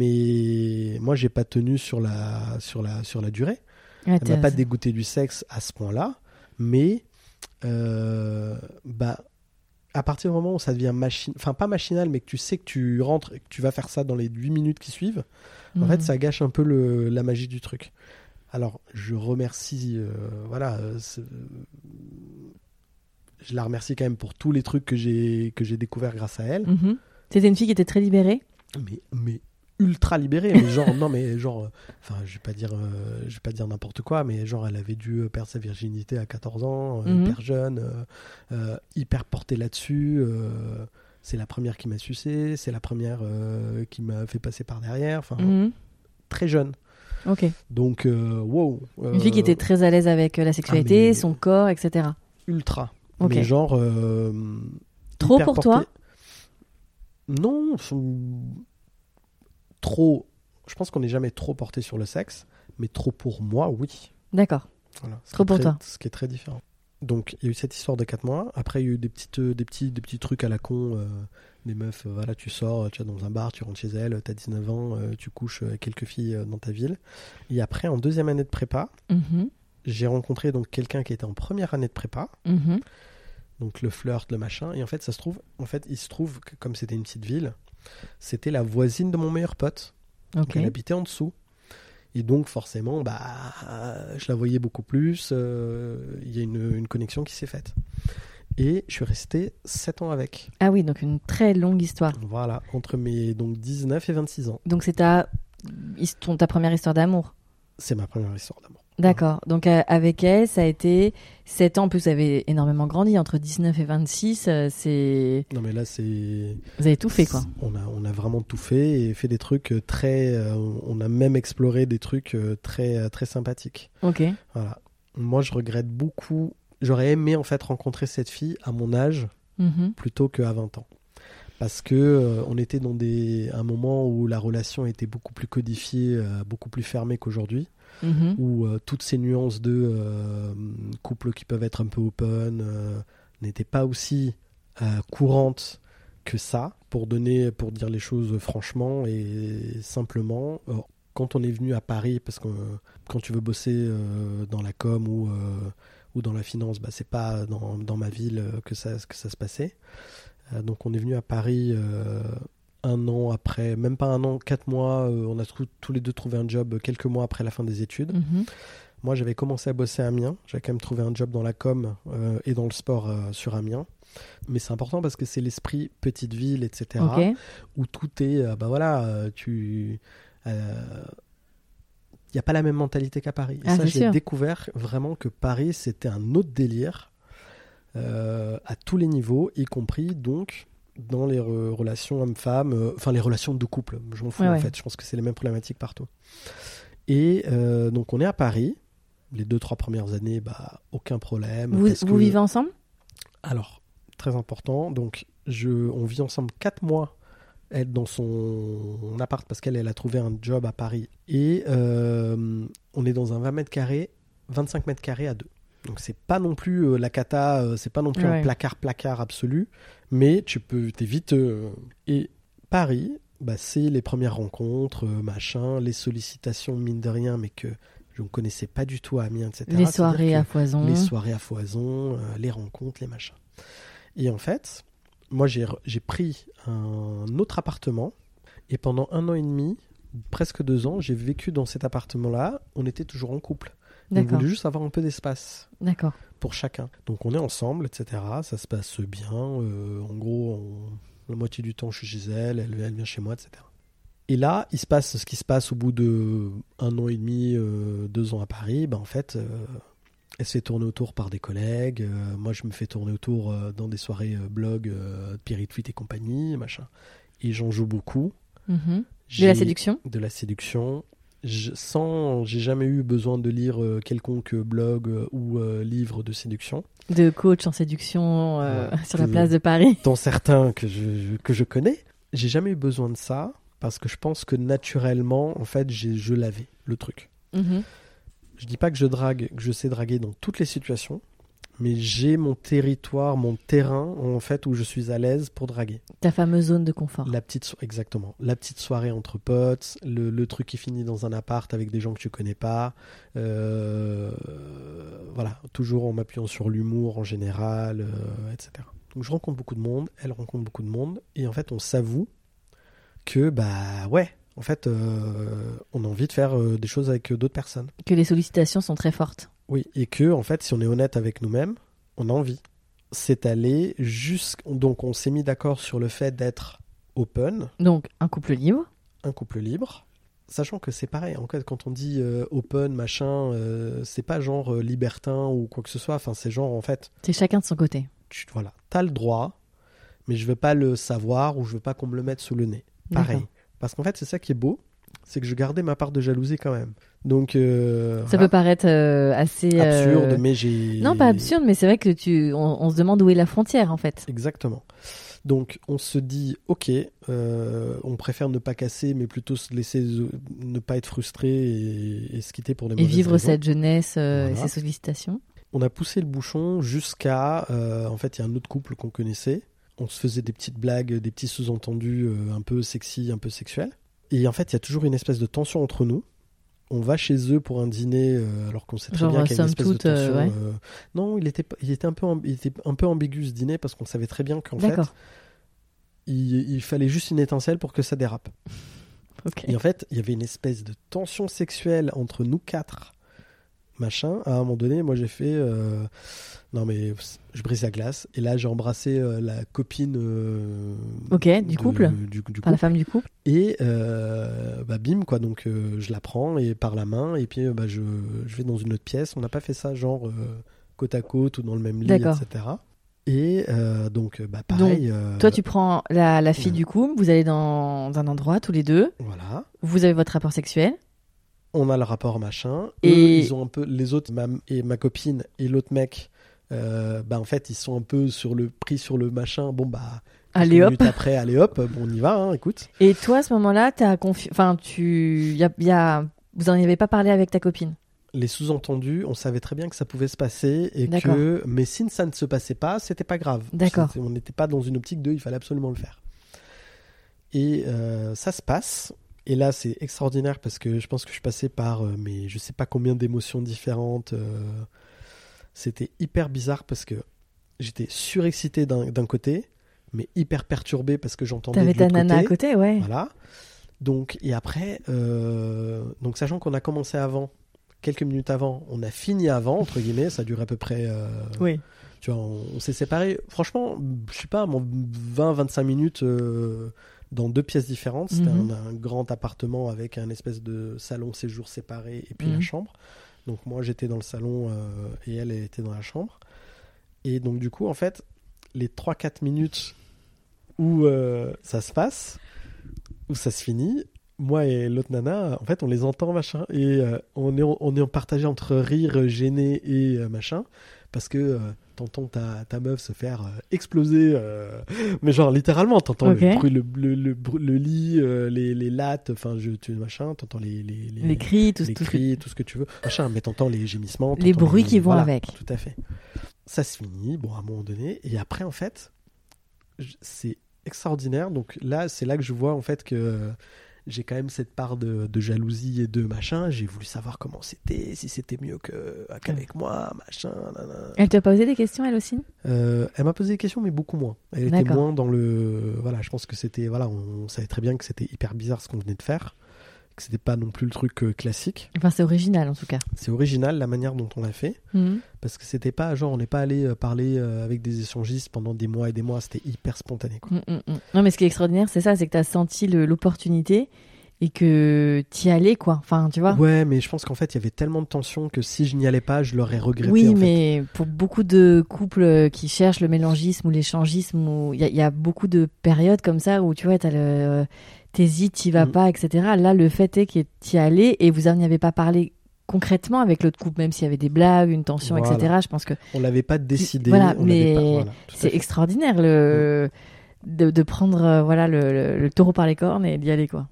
Mais moi, j'ai pas tenu sur la, sur la, sur la durée. ouais, Elle t'es- m'a pas dégoûté du sexe à ce point-là. Mais euh, bah, à partir du moment où ça devient machine, enfin pas machinal, mais que tu sais que tu rentres et que tu vas faire ça dans les huit minutes qui suivent, en Mhm. fait, ça gâche un peu le, la magie du truc. Alors, je remercie, euh, voilà, euh, c'est- je la remercie quand même pour tous les trucs que j'ai que j'ai découvert grâce à elle. Mhm. C'était une fille qui était très libérée? Mais, mais ultra libérée, mais genre non mais genre, enfin je vais pas dire, euh, je vais pas dire n'importe quoi, mais genre elle avait dû euh, perdre sa virginité à quatorze ans, euh, Mhm. hyper jeune, euh, euh, hyper portée là-dessus. euh, c'est la première qui m'a sucé, c'est la première euh, qui m'a fait passer par derrière. Enfin, Mhm. très jeune. Ok. Donc euh, wow. Une fille qui euh, était très à l'aise avec euh, la sexualité, mais- son corps, et cetera. ultra. Ok. Mais genre euh, Trop hyper pour portée- toi? Non, son- trop. Je pense qu'on n'est jamais trop porté sur le sexe, mais trop pour moi, oui. D'accord. Voilà, ce Trop qui est pour très- toi. Ce qui est très différent. Donc il y a eu cette histoire de quatre mois. Après il y a eu des petites, euh, des petits, des petits trucs à la con. euh, des meufs, euh, voilà, tu sors, tu vas dans un bar, tu rentres chez elle, tu as dix-neuf ans, euh, tu couches avec quelques filles euh, dans ta ville. Et après en deuxième année de prépa, Mhm. j'ai rencontré donc quelqu'un qui était en première année de prépa. Mhm. Donc le flirt, le machin. Et en fait ça se trouve, en fait il se trouve que comme c'était une petite ville, c'était la voisine de mon meilleur pote. Donc Ok. elle habitait en dessous. Et donc forcément, bah, euh, je la voyais beaucoup plus. euh, Il y a une, une connexion qui s'est faite. Et je suis resté sept ans avec. Ah oui, donc une très longue histoire. Voilà, entre mes donc dix-neuf et vingt-six ans. Donc c'est ta, his- ton- ta première histoire d'amour. C'est ma première histoire d'amour. D'accord. Donc euh, avec elle, ça a été sept ans. En plus, vous avez énormément grandi. Entre dix-neuf et vingt-six, euh, c'est... Non mais là c'est... Vous avez tout fait, quoi. On a, on a vraiment tout fait et fait des trucs très... euh, on a même exploré des trucs euh, très, euh, très sympathiques. Ok. Voilà. Moi je regrette beaucoup... J'aurais aimé en fait rencontrer cette fille à mon âge Mhm. plutôt qu'à vingt ans. Parce que euh, on était dans des, un moment où la relation était beaucoup plus codifiée, euh, beaucoup plus fermée qu'aujourd'hui, Mhm. où euh, toutes ces nuances de euh, couples qui peuvent être un peu open euh, n'étaient pas aussi euh, courantes que ça, pour donner, pour dire les choses franchement et simplement. Euh, quand on est venu à Paris, parce que euh, quand tu veux bosser euh, dans la com ou, euh, ou dans la finance, bah, c'est pas dans, dans ma ville que ça, que ça se passait. Euh, donc on est venu à Paris euh, un an après, même pas un an, quatre mois, euh, on a trou- tous les deux trouvé un job quelques mois après la fin des études. Mhm. Moi, j'avais commencé à bosser à Amiens. J'avais quand même trouvé un job dans la com euh, et dans le sport euh, sur Amiens. Mais c'est important parce que c'est l'esprit petite ville, et cetera. Ok. Où tout est, euh, bah voilà, euh, tu, il euh, n'y a pas la même mentalité qu'à Paris. Et Ah, ça, c'est j'ai sûr. découvert vraiment que Paris, c'était un autre délire euh, à tous les niveaux, y compris donc dans les re- relations hommes-femmes, euh, enfin les relations de couple. Je m'en fous Ouais, en ouais. fait. Je pense que c'est les mêmes problématiques partout. Et euh, donc on est à Paris. Les deux, trois premières années, bah, aucun problème. Vous, parce vous que- vivez ensemble? Alors, très important. Donc, je, on vit ensemble quatre mois. Elle dans son appart parce qu'elle elle a trouvé un job à Paris. Et euh, on est dans un vingt mètres carrés, vingt-cinq mètres carrés à deux. Donc, c'est pas non plus euh, la cata, euh, c'est pas non plus Ouais. un placard-placard absolu. Mais tu peux, t'es vite. euh, Et Paris, bah, c'est les premières rencontres, euh, machin, les sollicitations, mine de rien, mais que je ne connaissais pas du tout à Amiens, et cetera. Les C'est-à-dire soirées que à foison. les soirées à foison, euh, les rencontres, les machins. Et en fait, moi, j'ai, j'ai pris un autre appartement et pendant un an et demi, presque deux ans, j'ai vécu dans cet appartement-là. On était toujours en couple. On D'accord. voulait juste avoir un peu d'espace D'accord. pour chacun. Donc, on est ensemble, et cetera. Ça se passe bien. Euh, en gros, on- la moitié du temps, je suis chez elle, elle, elle vient chez moi, et cetera. Et là, il se passe ce qui se passe au bout de un an et demi, euh, deux ans à Paris. Ben, en fait, euh, elle se fait tourner autour par des collègues. Euh, moi, je me fais tourner autour euh, dans des soirées euh, blog, euh, Piritweet et compagnie, machin. Et j'en joue beaucoup. Mhm. De J'ai- la séduction? De la séduction. Je, sans, j'ai jamais eu besoin de lire euh, quelconque blog euh, ou euh, livre de séduction. De coach en séduction euh, Ouais. sur la Que- place de Paris? Dans certains que je, que je connais, j'ai jamais eu besoin de ça parce que je pense que naturellement, en fait, j'ai, je l'avais, le truc. Mhm. Je dis pas que je drague, que je sais draguer dans toutes les situations, mais j'ai mon territoire, mon terrain, en fait, où je suis à l'aise pour draguer. Ta fameuse zone de confort. La petite, so- exactement. La petite soirée entre potes, le, le truc qui finit dans un appart avec des gens que tu connais pas. euh, voilà, toujours en m'appuyant sur l'humour en général, euh, et cetera. Donc je rencontre beaucoup de monde, elle rencontre beaucoup de monde, et en fait on s'avoue que bah ouais, en fait euh, on a envie de faire euh, des choses avec euh, d'autres personnes. Que les sollicitations sont très fortes. Oui, et que en fait si on est honnête avec nous-mêmes, on a envie. C'est allé jusqu'... Donc on s'est mis d'accord sur le fait d'être open, Donc, un couple libre. un couple libre, sachant que c'est pareil, en fait, quand on dit euh, open, machin, euh, c'est pas genre euh, libertin ou quoi que ce soit, enfin c'est genre en fait, C'est chacun de son côté. tu, voilà, t'as le droit, mais je veux pas le savoir ou je veux pas qu'on me le mette sous le nez. Pareil. D'accord. Parce qu'en fait, c'est ça qui est beau, c'est que je gardais ma part de jalousie quand même. Donc, euh, Ça voilà. peut paraître euh, assez... euh, Absurde, mais j'ai... Non, pas absurde, mais c'est vrai que tu, on, on se demande où est la frontière, en fait. Exactement. Donc, on se dit, ok, euh, on préfère ne pas casser, mais plutôt se laisser, euh, ne pas être frustré et, et se quitter pour des Et mauvaises vivre raisons. cette jeunesse euh, et Voilà. ces sollicitations. On a poussé le bouchon jusqu'à... euh, en fait, il y a un autre couple qu'on connaissait. On se faisait des petites blagues, des petits sous-entendus euh, un peu sexy, un peu sexuels. Et en fait, il y a toujours une espèce de tension entre nous. On va chez eux pour un dîner, euh, alors qu'on sait très Genre, bien qu'il y a une somme espèce toute, de euh, tension. ouais. euh, Non, il était, il, était un peu, amb- il était un peu ambigu ce dîner parce qu'on savait très bien qu'en fait, D'accord. il, il fallait juste une étincelle pour que ça dérape. Ok. Et en fait, il y avait une espèce de tension sexuelle entre nous quatre. Machin. À un moment donné, moi j'ai fait... euh, Non mais je brise la glace. Et là, j'ai embrassé euh, la copine... euh, Ok, du de- couple. du, du Par la couple. femme du couple. Et euh, bah bim, quoi. Donc euh, je la prends et par la main. Et puis euh, bah, je, je vais dans une autre pièce. On n'a pas fait ça genre euh, côte à côte ou dans le même lit, D'accord. et cetera. Et euh, donc, bah pareil... euh, Toi, tu prends la, la fille ouais. du couple, vous allez dans un endroit tous les deux, Voilà. vous avez votre rapport sexuel. On a le rapport machin. Et- Eux, ils ont un peu les autres, ma, et ma copine et l'autre mec. Euh, bah en fait, ils sont un peu sur le pris sur le machin. Bon bah. quelques Allez hop. minutes après, allez hop. Bon, on y va. Hein, écoute. Et toi, à ce moment-là, t'as confi... enfin, tu, y a, y a... vous en avez pas parlé avec ta copine. Les sous-entendus, on savait très bien que ça pouvait se passer et D'accord. que, mais si ça ne se passait pas, c'était pas grave. D'accord. C'était- On n'était pas dans une optique de, il fallait absolument le faire. Et euh, ça se passe. Et là, c'est extraordinaire parce que je pense que je suis passé par euh, mais je sais pas combien d'émotions différentes. Euh, c'était hyper bizarre parce que j'étais surexcité d'un, d'un côté, mais hyper perturbé parce que j'entendais T'avais de l'autre ta nana côté. à côté, ouais. Voilà. Donc, et après, euh, donc sachant qu'on a commencé avant, quelques minutes avant, on a fini avant, entre guillemets, ça dure à peu près... Euh, Oui. Tu vois, on, on s'est séparés, franchement, je sais pas, vingt à vingt-cinq minutes euh, dans deux pièces différentes. C'était Mhm. un, un grand appartement avec un espèce de salon séjour séparé et puis Mhm. la chambre. Donc moi, j'étais dans le salon euh, et elle, elle était dans la chambre. Et donc du coup, en fait, les trois à quatre minutes où euh, ça se passe, où ça se finit, moi et l'autre nana, en fait, on les entend, machin, et euh, on est on est en partagé entre rire, gêné et euh, machin, parce que euh, t'entends ta, ta meuf se faire euh, exploser, euh, mais genre littéralement, t'entends Ok. le bruit, le, le, le, bru- le lit, euh, les, les lattes, enfin, je, tu machin, t'entends les, les, les, Les cris, tout, les tout, cris, tout ce que tu veux, machin, mais t'entends les gémissements, Les t'entends bruits qui vont voilà, avec. Tout à fait. Ça se finit, bon, à un moment donné, et après, en fait, je- c'est extraordinaire. Donc là, c'est là que je vois en fait que euh, j'ai quand même cette part de, de jalousie et de machin. J'ai voulu savoir comment c'était, si c'était mieux que, qu'avec moi, machin. Nanana. Elle t'a posé des questions, elle aussi? Euh, elle m'a posé des questions, mais beaucoup moins. Elle était D'accord. moins dans le. Voilà, je pense que c'était. Voilà, on, on savait très bien que c'était hyper bizarre ce qu'on venait de faire, que c'était pas non plus le truc euh, classique. Enfin, c'est original en tout cas. C'est original la manière dont on l'a fait. Mhm. Parce que c'était pas genre, on n'est pas allé euh, parler euh, avec des échangistes pendant des mois et des mois, c'était hyper spontané, quoi. Mm, mm, mm. Non, mais ce qui est extraordinaire, c'est ça, c'est que t'as senti le- l'opportunité et que t'y allais, quoi. Enfin, tu vois. Ouais, mais je pense qu'en fait, il y avait tellement de tension que si je n'y allais pas, je l'aurais regretté. Oui, en fait. mais pour beaucoup de couples qui cherchent le mélangisme ou l'échangisme, ou il y, a- il y a beaucoup de périodes comme ça où tu vois, t'as le, t'hésites, t'y vas Mm. pas, et cetera. Là, le fait est que t'y allais et vous n'en avez pas parlé concrètement avec l'autre couple, même s'il y avait des blagues, une tension, Voilà. et cetera. Je pense que On l'avait pas décidé. Voilà, on l'avait mais pas- voilà, tout à c'est fait. extraordinaire le, de, de prendre euh, voilà, le, le- le taureau par les cornes et d'y aller, quoi.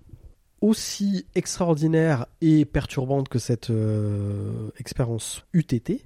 Aussi extraordinaire et perturbante que cette euh, expérience eût été,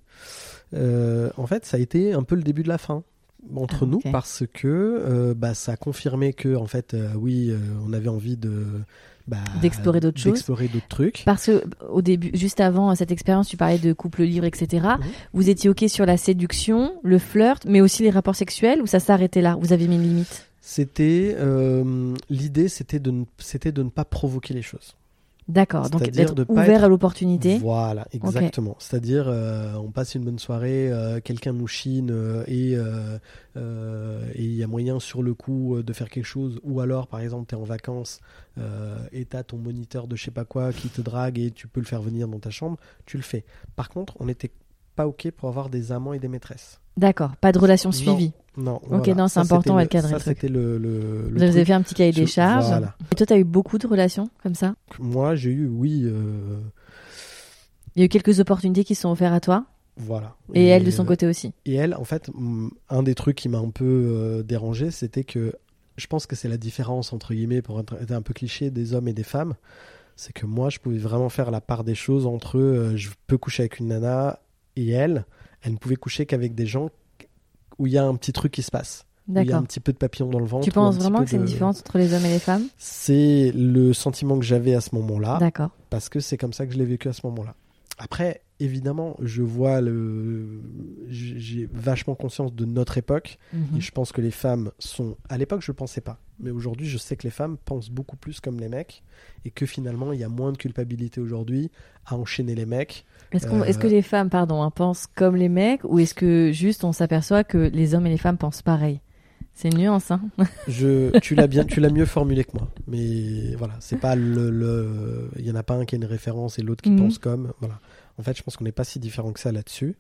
euh, en fait, ça a été un peu le début de la fin entre Ah, nous, ok. parce que euh, bah, ça a confirmé que, en fait, euh, oui, euh, on avait envie de bah, D'explorer d'autres choses. d'explorer d'autres trucs. Parce que au début, juste avant cette expérience, tu parlais de couple libre, et cetera. Mhm. Vous étiez ok sur la séduction, le flirt, mais aussi les rapports sexuels, ou ça s'arrêtait là? Vous avez mis une limite? C'était euh, l'idée, c'était de ne, c'était de ne pas provoquer les choses. D'accord, donc C'est-à-dire d'être de pas ouvert être- à l'opportunité. Voilà, exactement. C'est-à-dire, euh, on passe une bonne soirée, euh, quelqu'un nous chine euh, et euh, euh, et il y a moyen sur le coup euh, de faire quelque chose. Ou alors, par exemple, tu es en vacances euh, et tu as ton moniteur de je sais pas quoi qui te drague et tu peux le faire venir dans ta chambre, tu le fais. Par contre, on n'était pas OK pour avoir des amants et des maîtresses. D'accord, pas de relation Non. suivie. Non. Ok, voilà. non, c'est Ça, important, c'était on va le- le cadrer, Ça, le truc. c'était le, le, le Vous avez truc. fait un petit cahier des Sur- charges. Voilà. Et toi, tu as eu beaucoup de relations comme ça? Moi, j'ai eu, oui, euh, Il y a eu quelques opportunités qui se sont offertes à toi, voilà. et elle de son euh, côté aussi. Et elle, en fait, mm, un des trucs qui m'a un peu euh, dérangé, c'était que je pense que c'est la différence, entre guillemets, pour être être un peu cliché, des hommes et des femmes. C'est que moi, je pouvais vraiment faire la part des choses entre euh, je peux coucher avec une nana et elle. Elle ne pouvait coucher qu'avec des gens où il y a un petit truc qui se passe. Où il y a D'accord. un petit peu de papillon dans le ventre. Tu ou un penses petit vraiment peu que c'est une de- différence entre les hommes et les femmes? C'est le sentiment que j'avais à ce moment-là. D'accord. Parce que c'est comme ça que je l'ai vécu à ce moment-là. Après, évidemment, je vois le. J'ai vachement conscience de notre époque. Mhm. Et je pense que les femmes sont. À l'époque, je ne le pensais pas. Mais aujourd'hui, je sais que les femmes pensent beaucoup plus comme les mecs. Et que finalement, il y a moins de culpabilité aujourd'hui à enchaîner les mecs. Est-ce, qu'on- Euh, est-ce que les femmes, pardon, hein, pensent comme les mecs, ou est-ce que juste on s'aperçoit que les hommes et les femmes pensent pareil? C'est une nuance, hein. Je, tu l'as bien, tu l'as mieux formulé que moi. Mais voilà, c'est pas le, le. Il y en a pas un qui a une référence et l'autre qui Mhm. pense comme. Voilà. En fait, je pense qu'on n'est pas si différent que ça là-dessus.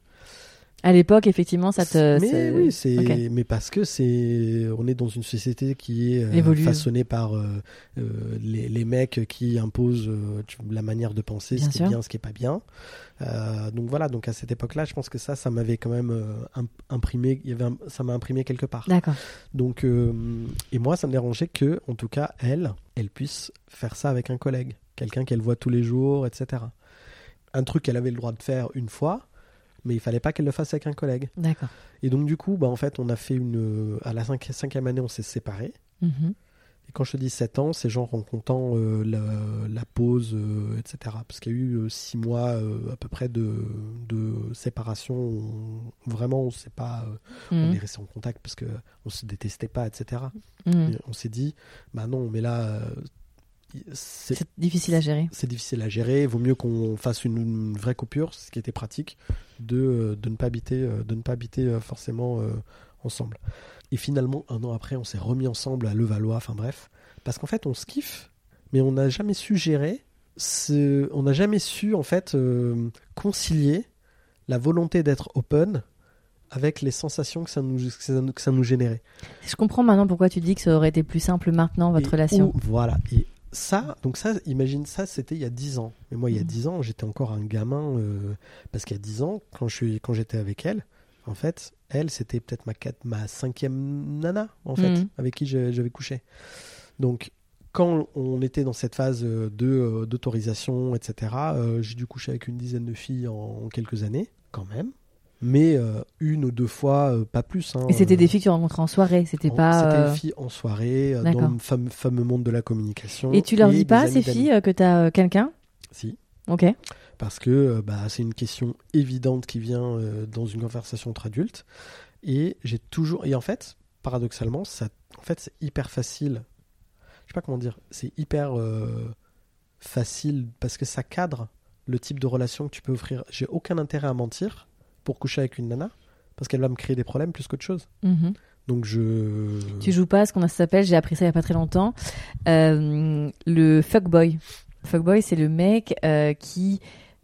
À l'époque, effectivement, ça te. mais c'est- oui, c'est Ok. mais parce que c'est on est dans une société qui est euh, Évolue. façonnée par euh, euh, les, les mecs qui imposent euh, tu- la manière de penser, Bien ce qui sûr. est bien, ce qui est pas bien. Euh, donc voilà, donc à cette époque-là, je pense que ça, ça m'avait quand même euh, im- imprimé. Il y avait un- ça m'a imprimé quelque part. D'accord. Donc euh, et moi, ça me dérangeait que, en tout cas, elle, elle puisse faire ça avec un collègue, quelqu'un qu'elle voit tous les jours, et cetera. Un truc qu'elle avait le droit de faire une fois. Mais il fallait pas qu'elle le fasse avec un collègue. D'accord. Et donc du coup, bah, en fait, on a fait une... À la cinqui- cinquième année, on s'est séparés. Mhm. Et quand je te dis sept ans, c'est genre en comptant euh, la, la pause, euh, et cetera. Parce qu'il y a eu euh, six mois euh, à peu près de, de séparation. Où vraiment, on s'est pas, euh, Mmh. on est resté en contact parce que on se détestait pas, et cetera. Mmh. Et on s'est dit, bah non, mais là, euh, c'est, C'est difficile à gérer. c'est difficile à gérer. Il vaut mieux qu'on fasse une, une vraie coupure, ce qui était pratique, de, euh, de ne pas habiter, euh, de ne pas habiter euh, forcément euh, ensemble. Et finalement, un an après, on s'est remis ensemble à Levallois, enfin bref. Parce qu'en fait, on se kiffe, mais on n'a jamais su gérer, ce... on n'a jamais su, en fait, euh, concilier la volonté d'être open avec les sensations que ça nous, que ça, que ça nous générait. Je comprends maintenant pourquoi tu dis que ça aurait été plus simple maintenant, votre Et relation. où- voilà. Et ça, donc ça, imagine ça, c'était il y a dix ans. Mais moi, il y a Mhm. dix ans, j'étais encore un gamin, euh, parce qu'il y a dix ans, quand, je suis, quand j'étais avec elle, en fait, elle, c'était peut-être ma, quatre, ma cinquième nana, en fait, Mhm. avec qui je- j'avais couché. Donc, quand on était dans cette phase euh, de, euh, d'autorisation, et cetera, euh, j'ai dû coucher avec une dizaine de filles en, en quelques années, quand même. Mais euh, une ou deux fois, euh, pas plus. Hein, Et c'était euh, des filles que tu rencontrais en soirée, c'était en- pas. C'était euh, des filles en soirée, euh, D'accord. dans le fameux, fameux monde de la communication. Et tu leur dis des pas à amis ces d'amis. filles euh, que t'as euh, quelqu'un? Si, Ok. parce que euh, bah, c'est une question évidente qui vient euh, dans une conversation entre adultes. Et j'ai toujours. Et en fait, paradoxalement, ça, en fait, c'est hyper facile. Je sais pas comment dire. C'est hyper euh, facile parce que ça cadre le type de relation que tu peux offrir. J'ai aucun intérêt à mentir pour coucher avec une nana parce qu'elle va me créer des problèmes plus qu'autre chose. Mhm. Donc je. Tu joues pas à ce qu'on s'appelle, j'ai appris ça il y a pas très longtemps, euh, le fuckboy. Fuckboy, c'est le mec euh, qui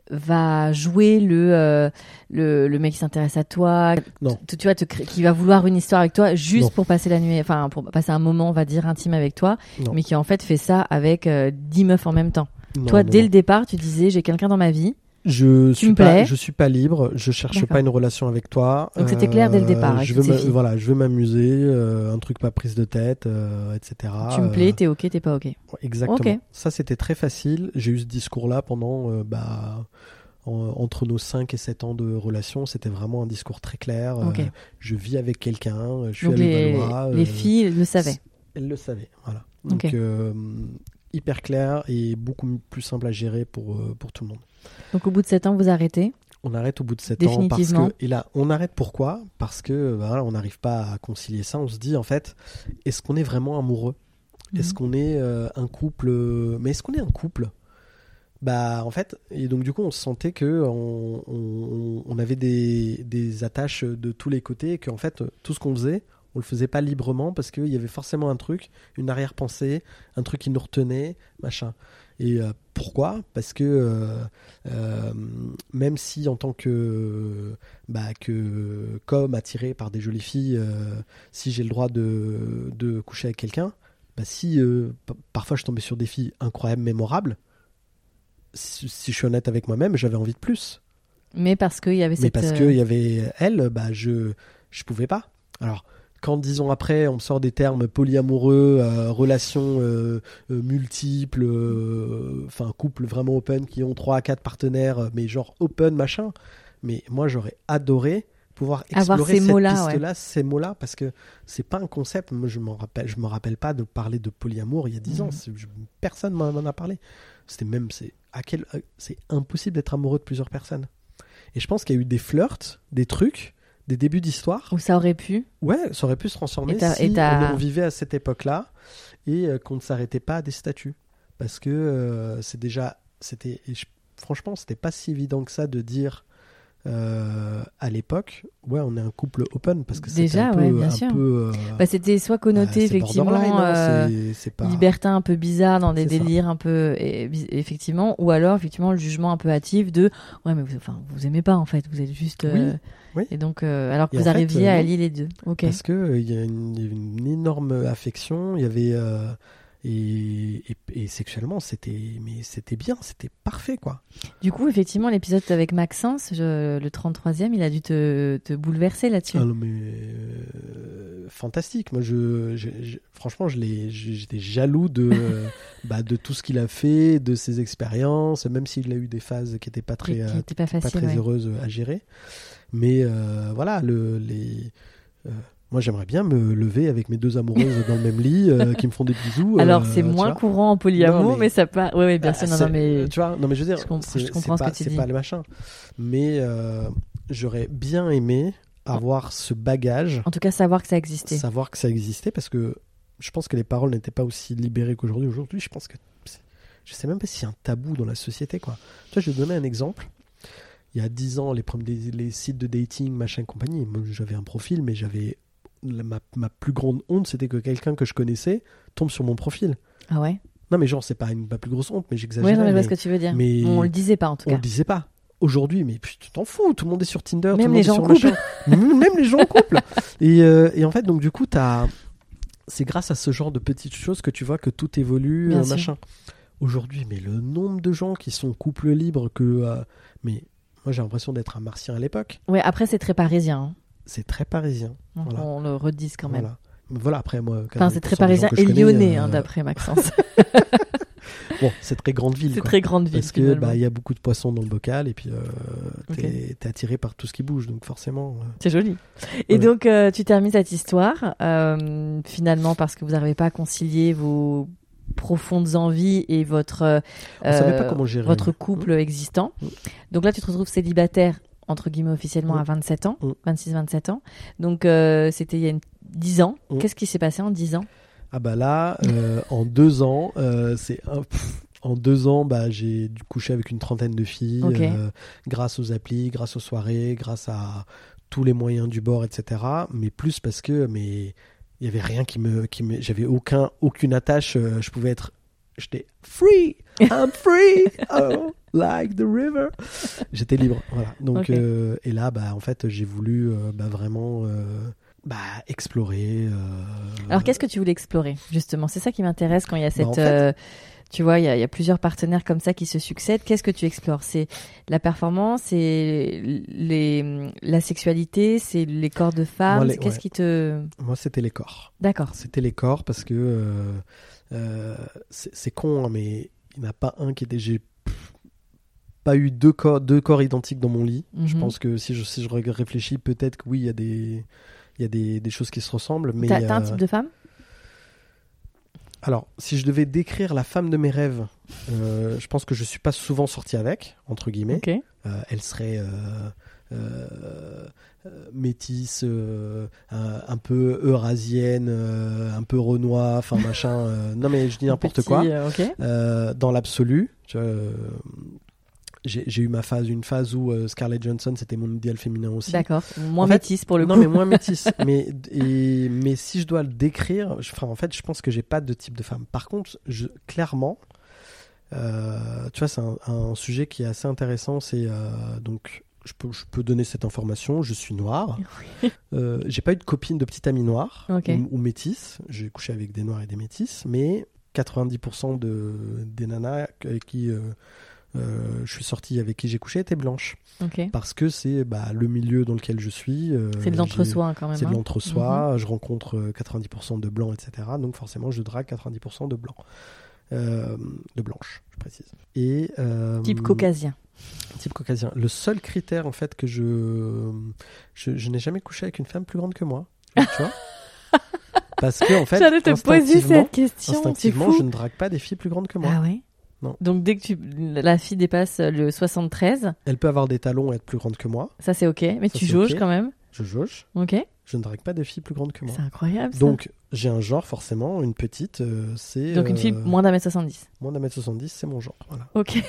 va jouer le, euh, le le mec qui s'intéresse à toi, Non. tu, tu vois, te cré- qui va vouloir une histoire avec toi juste Non. pour passer la nuit, enfin pour passer un moment, on va dire intime avec toi, Non. mais qui en fait fait ça avec euh, dix meufs en même temps. Non, toi, non, dès non. le départ, tu disais j'ai quelqu'un dans ma vie. Je suis me pas, plais. je suis pas libre. Je cherche D'accord. pas une relation avec toi. Donc c'était clair dès le départ avec Je toutes veux, ces m'a- filles. voilà, je veux m'amuser, euh, un truc pas prise de tête, euh, et cetera. Tu me plais, Euh, t'es ok, t'es pas ok. exactement. Ok. Ça, c'était très facile. J'ai eu ce discours-là pendant, euh, bah, en- entre nos cinq et sept ans de relation. C'était vraiment un discours très clair. Euh, Ok. je vis avec quelqu'un. euh, Je suis Donc à les, Levallois. les euh, filles le savaient. Elles le savaient. Voilà. Donc Ok. euh, hyper clair et beaucoup plus simple à gérer pour euh, pour tout le monde. Donc au bout de sept ans, vous arrêtez. On arrête au bout de sept ans parce Définitivement. que et là on arrête pourquoi parce que bah, voilà, on n'arrive pas à concilier ça. On se dit en fait est-ce qu'on est vraiment amoureux? Est-ce Mhm. qu'on est euh, un couple euh, mais est-ce qu'on est un couple? Bah en fait et donc du coup on se sentait que on, on, on avait des, des attaches de tous les côtés et qu'en fait tout ce qu'on faisait on le faisait pas librement parce qu'il y avait forcément un truc, une arrière-pensée, un truc qui nous retenait, machin. Et euh, pourquoi? Parce que euh, euh, même si en tant que bah, que comme attiré par des jolies filles, euh, si j'ai le droit de, de coucher avec quelqu'un, bah si euh, p- parfois je tombais sur des filles incroyables, mémorables, si, si je suis honnête avec moi-même, j'avais envie de plus. Mais parce qu'il y avait Mais cette. parce euh, qu'il y avait elle, bah je je pouvais pas. Alors quand dix ans après, on me sort des termes polyamoureux, euh, relations euh, euh, multiples, euh, enfin couple vraiment open qui ont trois à quatre partenaires, euh, mais genre open machin. Mais moi j'aurais adoré pouvoir Avoir explorer ces cette mots-là, piste-là, ces mots-là, parce que c'est pas un concept. Moi je me rappelle, je me rappelle pas de parler de polyamour il y a dix Mhm. ans. C'est- je- personne m'en m'en a parlé. C'était même c'est à quel c'est impossible d'être amoureux de plusieurs personnes. Et je pense qu'il y a eu des flirts, des trucs, des débuts d'histoire. Où ça aurait pu. Ouais, ça aurait pu se transformer Et t'as- si et t'as- on vivait à cette époque-là et euh, qu'on ne s'arrêtait pas à des statuts. Parce que euh, c'est déjà, c'était, et je- franchement, c'était pas si évident que ça de dire euh, à l'époque, ouais, on est un couple open parce que c'était Déjà, un peu, ouais, bien un sûr. peu, euh, Bah, c'était soit connoté bah, c'est effectivement borderline, hein, euh, c'est- c'est pas. libertin un peu bizarre dans des C'est ça. délires un peu et- bi- effectivement, ou alors effectivement le jugement un peu hâtif de ouais mais vous, enfin vous aimez pas en fait, vous êtes juste euh, oui. et donc euh, alors que Et vous en fait, arriviez euh, à non. allier les deux. Ok. Parce que euh, il y a une, il y avait une énorme affection, il y avait euh, et, et, et sexuellement c'était mais c'était bien, c'était parfait quoi. Du coup effectivement l'épisode avec Maxence, je- le trente-troisième, il a dû te, te bouleverser là-dessus. Ah non mais euh, fantastique. Moi je, je- je- franchement je l'ai, je- j'étais jaloux de bah, de tout ce qu'il a fait, de ses expériences, même s'il a eu des phases qui étaient pas Qui- très qui euh, était pas pas facile. très ouais. heureuses à gérer. Mais euh, voilà le les euh, Moi, j'aimerais bien me lever avec mes deux amoureuses dans le même lit, euh, qui me font des bisous. Alors, euh, c'est moins courant en polyamour, non, mais... mais ça pas. Oui, ouais, bien sûr. Ah, non, non, mais tu vois, non, mais je veux dire, je, comp- c'est, je comprends c'est ce pas, que tu c'est dis. pas le machin. Mais euh, j'aurais bien aimé avoir ce bagage, En tout cas, savoir que ça existait. savoir que ça existait, parce que je pense que les paroles n'étaient pas aussi libérées qu'aujourd'hui. Aujourd'hui, je pense que c'est... je sais même pas s'il y a un tabou dans la société, quoi. Tu vois, je vais te donner un exemple. Il y a dix ans, les, les, les sites de dating, machin, compagnie, moi, j'avais un profil, mais j'avais la, ma, ma plus grande honte, c'était que quelqu'un que je connaissais tombe sur mon profil. Ah ouais. Non, mais genre, c'est pas une ma plus grosse honte, mais j'exagère. Oui, non, mais je vois mais, ce que tu veux dire. mais On le disait pas en tout on cas. le disait pas. Aujourd'hui, mais putain, tu t'en fous, tout le monde est sur Tinder, Même tout le monde les est gens sur en couple. machin. Même les gens en couple. Et, euh, et en fait, donc du coup, t'as... c'est grâce à ce genre de petites choses que tu vois que tout évolue, Bien euh, sûr. machin. Aujourd'hui, mais le nombre de gens qui sont couple libre que... euh, mais moi, j'ai l'impression d'être un martien à l'époque. Ouais, après, c'est très parisien. hein. C'est très parisien. Donc, Voilà. On le redise quand même. Voilà. Voilà, après, moi... Enfin, c'est très quatre-vingt-dix pour cent des gens parisien que et je connais, lyonnais, euh, hein, d'après Maxence. Bon, c'est très grande ville, c'est quoi. très grande ville. Parce que finalement. bah il y a beaucoup de poissons dans le bocal et puis euh, t'es, Ok. t'es attiré par tout ce qui bouge, donc forcément. euh, C'est joli. Et Voilà. donc, euh, tu termines cette histoire, euh, finalement, parce que vous n'arrivez pas à concilier vos profondes envies et votre, euh, On savait pas comment gérer. votre couple existant. Mm. Donc là, tu te retrouves célibataire, entre guillemets, officiellement Mm. à vingt-sept ans, Mm. vingt-six vingt-sept ans. Donc, euh, c'était il y a une... dix ans. Mm. Qu'est-ce qui s'est passé en dix ans? Ah bah là, euh, en deux ans, euh, c'est un... pff, en deux ans, bah j'ai dû coucher avec une trentaine de filles, Ok. euh, grâce aux applis, grâce aux soirées, grâce à tous les moyens du bord, et cetera. Mais plus parce que, mais il y avait rien qui me, qui me, j'avais aucun, aucune attache. euh, je pouvais être, j'étais free, I'm free, oh, like the river. J'étais libre, voilà. Donc Ok. euh, et là, bah en fait, j'ai voulu, euh, bah vraiment. Euh, Bah, explorer. Euh... Alors, qu'est-ce que tu voulais explorer, justement? C'est ça qui m'intéresse quand il y a cette... en fait- euh, tu vois, il y, a- il y a plusieurs partenaires comme ça qui se succèdent. Qu'est-ce que tu explores? C'est la performance, c'est les, la sexualité, c'est les corps de femmes. Moi, les- Qu'est-ce ouais. qui te... Moi, c'était les corps. D'accord. C'était les corps parce que euh, euh, c'est, c'est con, hein, mais il n'y en a pas un qui était. J'ai pff, pas eu deux corps, deux corps identiques dans mon lit. Je Mhm. pense que si je, si je réfléchis, peut-être que oui, il y a des. Il y a des, des choses qui se ressemblent, mais T'as, t'as un euh, type de femme? alors, si je devais décrire la femme de mes rêves, euh, je pense que je suis pas souvent sorti avec, entre guillemets. Ok. Euh, elle serait euh, euh, euh, métisse, euh, un, un peu eurasienne, euh, un peu renois, enfin machin. euh, non mais je dis Un n'importe petit, quoi. euh, ok. Euh, dans l'absolu, tu vois, euh, j'ai, j'ai eu ma phase, une phase où euh, Scarlett Johansson c'était mon idéal féminin aussi. D'accord. Moins En fait, métisse pour le Non coup. mais moins métisse. mais et, mais si je dois le décrire, je, enfin en fait je pense que j'ai pas de type de femme. Par contre, je, clairement. Euh, tu vois, c'est un, un sujet qui est assez intéressant. C'est euh, donc, je peux, je peux donner cette information. Je suis noir. Euh, j'ai pas eu de copine, de petite amie noire Ok. ou, ou métisse. J'ai couché avec des noirs et des métisses, mais quatre-vingt-dix pour cent de, des nanas avec qui euh, euh, je suis sorti, avec qui j'ai couché, étaient blanches. Ok. Parce que c'est bah, le milieu dans lequel je suis. euh, C'est de l'entre-soi hein, quand même. c'est de hein. l'entre-soi. Je rencontre euh, quatre-vingt-dix pour cent de blancs, et cetera. Donc forcément, je drague quatre-vingt-dix pour cent de blancs. Euh, de blanches, je précise. Et, euh, Type caucasien. Type caucasien. Le seul critère, en fait, que je... Je, je n'ai jamais couché avec une femme plus grande que moi. Tu vois Parce que, en fait, J'allais te poser instinctivement, cette question. C'est instinctivement fou. je ne drague pas des filles plus grandes que moi. Ah ouais. Non. Donc dès que tu la fille dépasse le soixante-treize, Elle peut avoir des talons et être plus grande que moi. ça c'est ok, mais Ça, tu c'est jauges ok. quand même. Je jauge. Ok. Je ne drague pas des filles plus grandes que moi. C'est incroyable. Ça. Donc, j'ai un genre, forcément. Une petite, euh, c'est... Donc une fille euh, moins d'un mètre soixante-dix. moins d'un mètre soixante-dix, c'est mon genre. Voilà. Ok.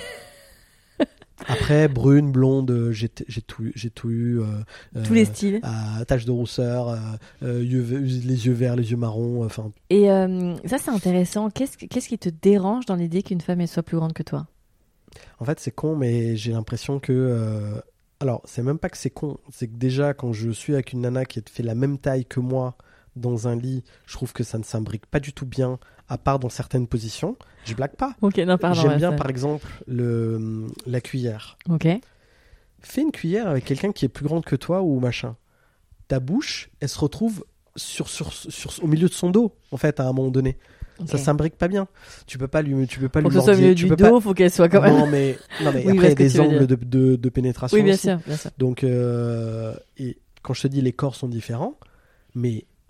Après, brune, blonde, euh, j'ai, t- j'ai, tout, eu- j'ai tout eu. euh, Tous euh, les styles. à taches de rousseur, euh, euh, yeux ve- les yeux verts, les yeux marrons, enfin. Et euh, ça c'est intéressant. Qu'est-ce, qu'est-ce qui te dérange dans l'idée qu'une femme elle soit plus grande que toi? En fait, c'est con, mais j'ai l'impression que. euh, Alors, c'est même pas que c'est con, c'est que déjà, quand je suis avec une nana qui fait la même taille que moi dans un lit, je trouve que ça ne s'imbrique pas du tout bien, à part dans certaines positions. Je blague pas. Ok, non pardon. J'aime ouais, bien, ça- par exemple, le, la cuillère. Ok. Fais une cuillère avec quelqu'un qui est plus grande que toi ou machin. Ta bouche, elle se retrouve sur, sur, sur, au milieu de son dos, en fait, à un moment donné. ok. Ça s'imbrique pas bien. Tu peux pas lui, tu peux pas Faut lui que ce soit au mordiller, milieu tu du peux dos, pas. faut qu'elle soit quand même. Non mais, non mais Oui, je vois après il y a ce que des tu veux angles de, dire. de, de pénétration Oui, bien aussi. sûr, bien sûr. Donc euh, et quand je te dis les corps sont différents, mais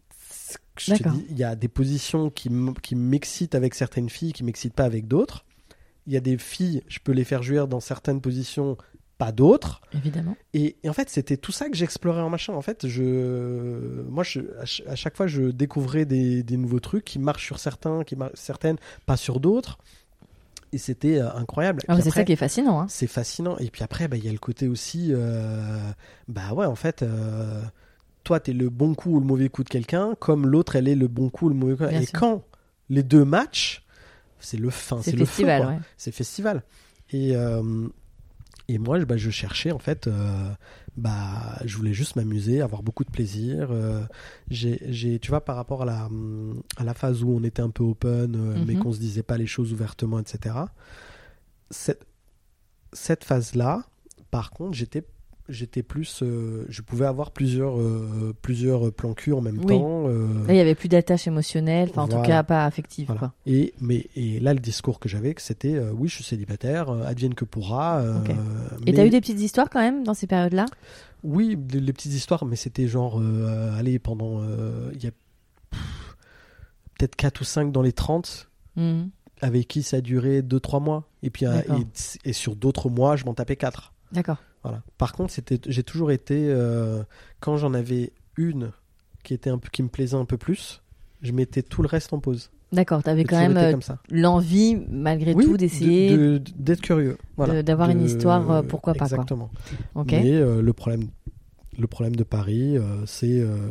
je te dis, il y a des positions qui, m- qui m'excitent avec certaines filles, qui m'excitent pas avec d'autres. Il y a des filles, je peux les faire jouir dans certaines positions, pas d'autres. Évidemment. Et, et en fait, c'était tout ça que j'explorais en machin. En fait, je, moi, je, à, ch- à chaque fois, je découvrais des, des nouveaux trucs qui marchent sur certains, qui marchent certaines, pas sur d'autres. Et c'était euh, incroyable. Ah, Puis c'est après, ça qui est fascinant. Hein. c'est fascinant. Et puis après, bah, il y a le côté aussi, euh, bah ouais, en fait, euh, toi, t'es le bon coup ou le mauvais coup de quelqu'un, comme l'autre, elle est le bon coup ou le mauvais coup. Bien Et sûr. quand les deux matchs, c'est le fin, C'est c'est, le festival, feu, quoi. ouais. C'est festival. Et euh, et moi, bah, je cherchais en fait, euh, bah, je voulais juste m'amuser, avoir beaucoup de plaisir. Euh, j'ai, j'ai, tu vois, par rapport à la, à la phase où on était un peu open, euh, Mhm. mais qu'on se disait pas les choses ouvertement, et cetera. Cette, cette phase-là, par contre, j'étais, j'étais plus, euh, je pouvais avoir plusieurs, euh, plusieurs plans cul en même Oui. temps. euh, Là, il n'y avait plus d'attache émotionnelle, enfin en tout Voilà. cas pas affective. Voilà. Quoi. Et, mais, et là, le discours que j'avais, que c'était euh, oui, je suis célibataire, euh, advienne que pourra. euh, Ok. Et mais- t'as eu des petites histoires quand même dans ces périodes-là? Oui, les, les petites histoires, mais c'était genre, euh, allez, pendant. euh, Il y a pff, peut-être quatre ou cinq dans les trente, Mhm. avec qui ça a duré deux trois mois. Et, puis, euh, D'accord. et, et sur d'autres mois, je m'en tapais quatre. D'accord. Voilà. Par contre, c'était, j'ai toujours été. euh, quand j'en avais une qui, était un peu, qui me plaisait un peu plus, je mettais tout le reste en pause. D'accord, t'avais J'ai quand toujours même été euh, comme ça. l'envie, malgré Oui, tout, de- d'essayer de- de- d'être curieux. Voilà. de- d'avoir une De- histoire, euh, pourquoi pas, quoi. Exactement. Ok. Mais euh, le problème, le problème de Paris, euh, c'est euh,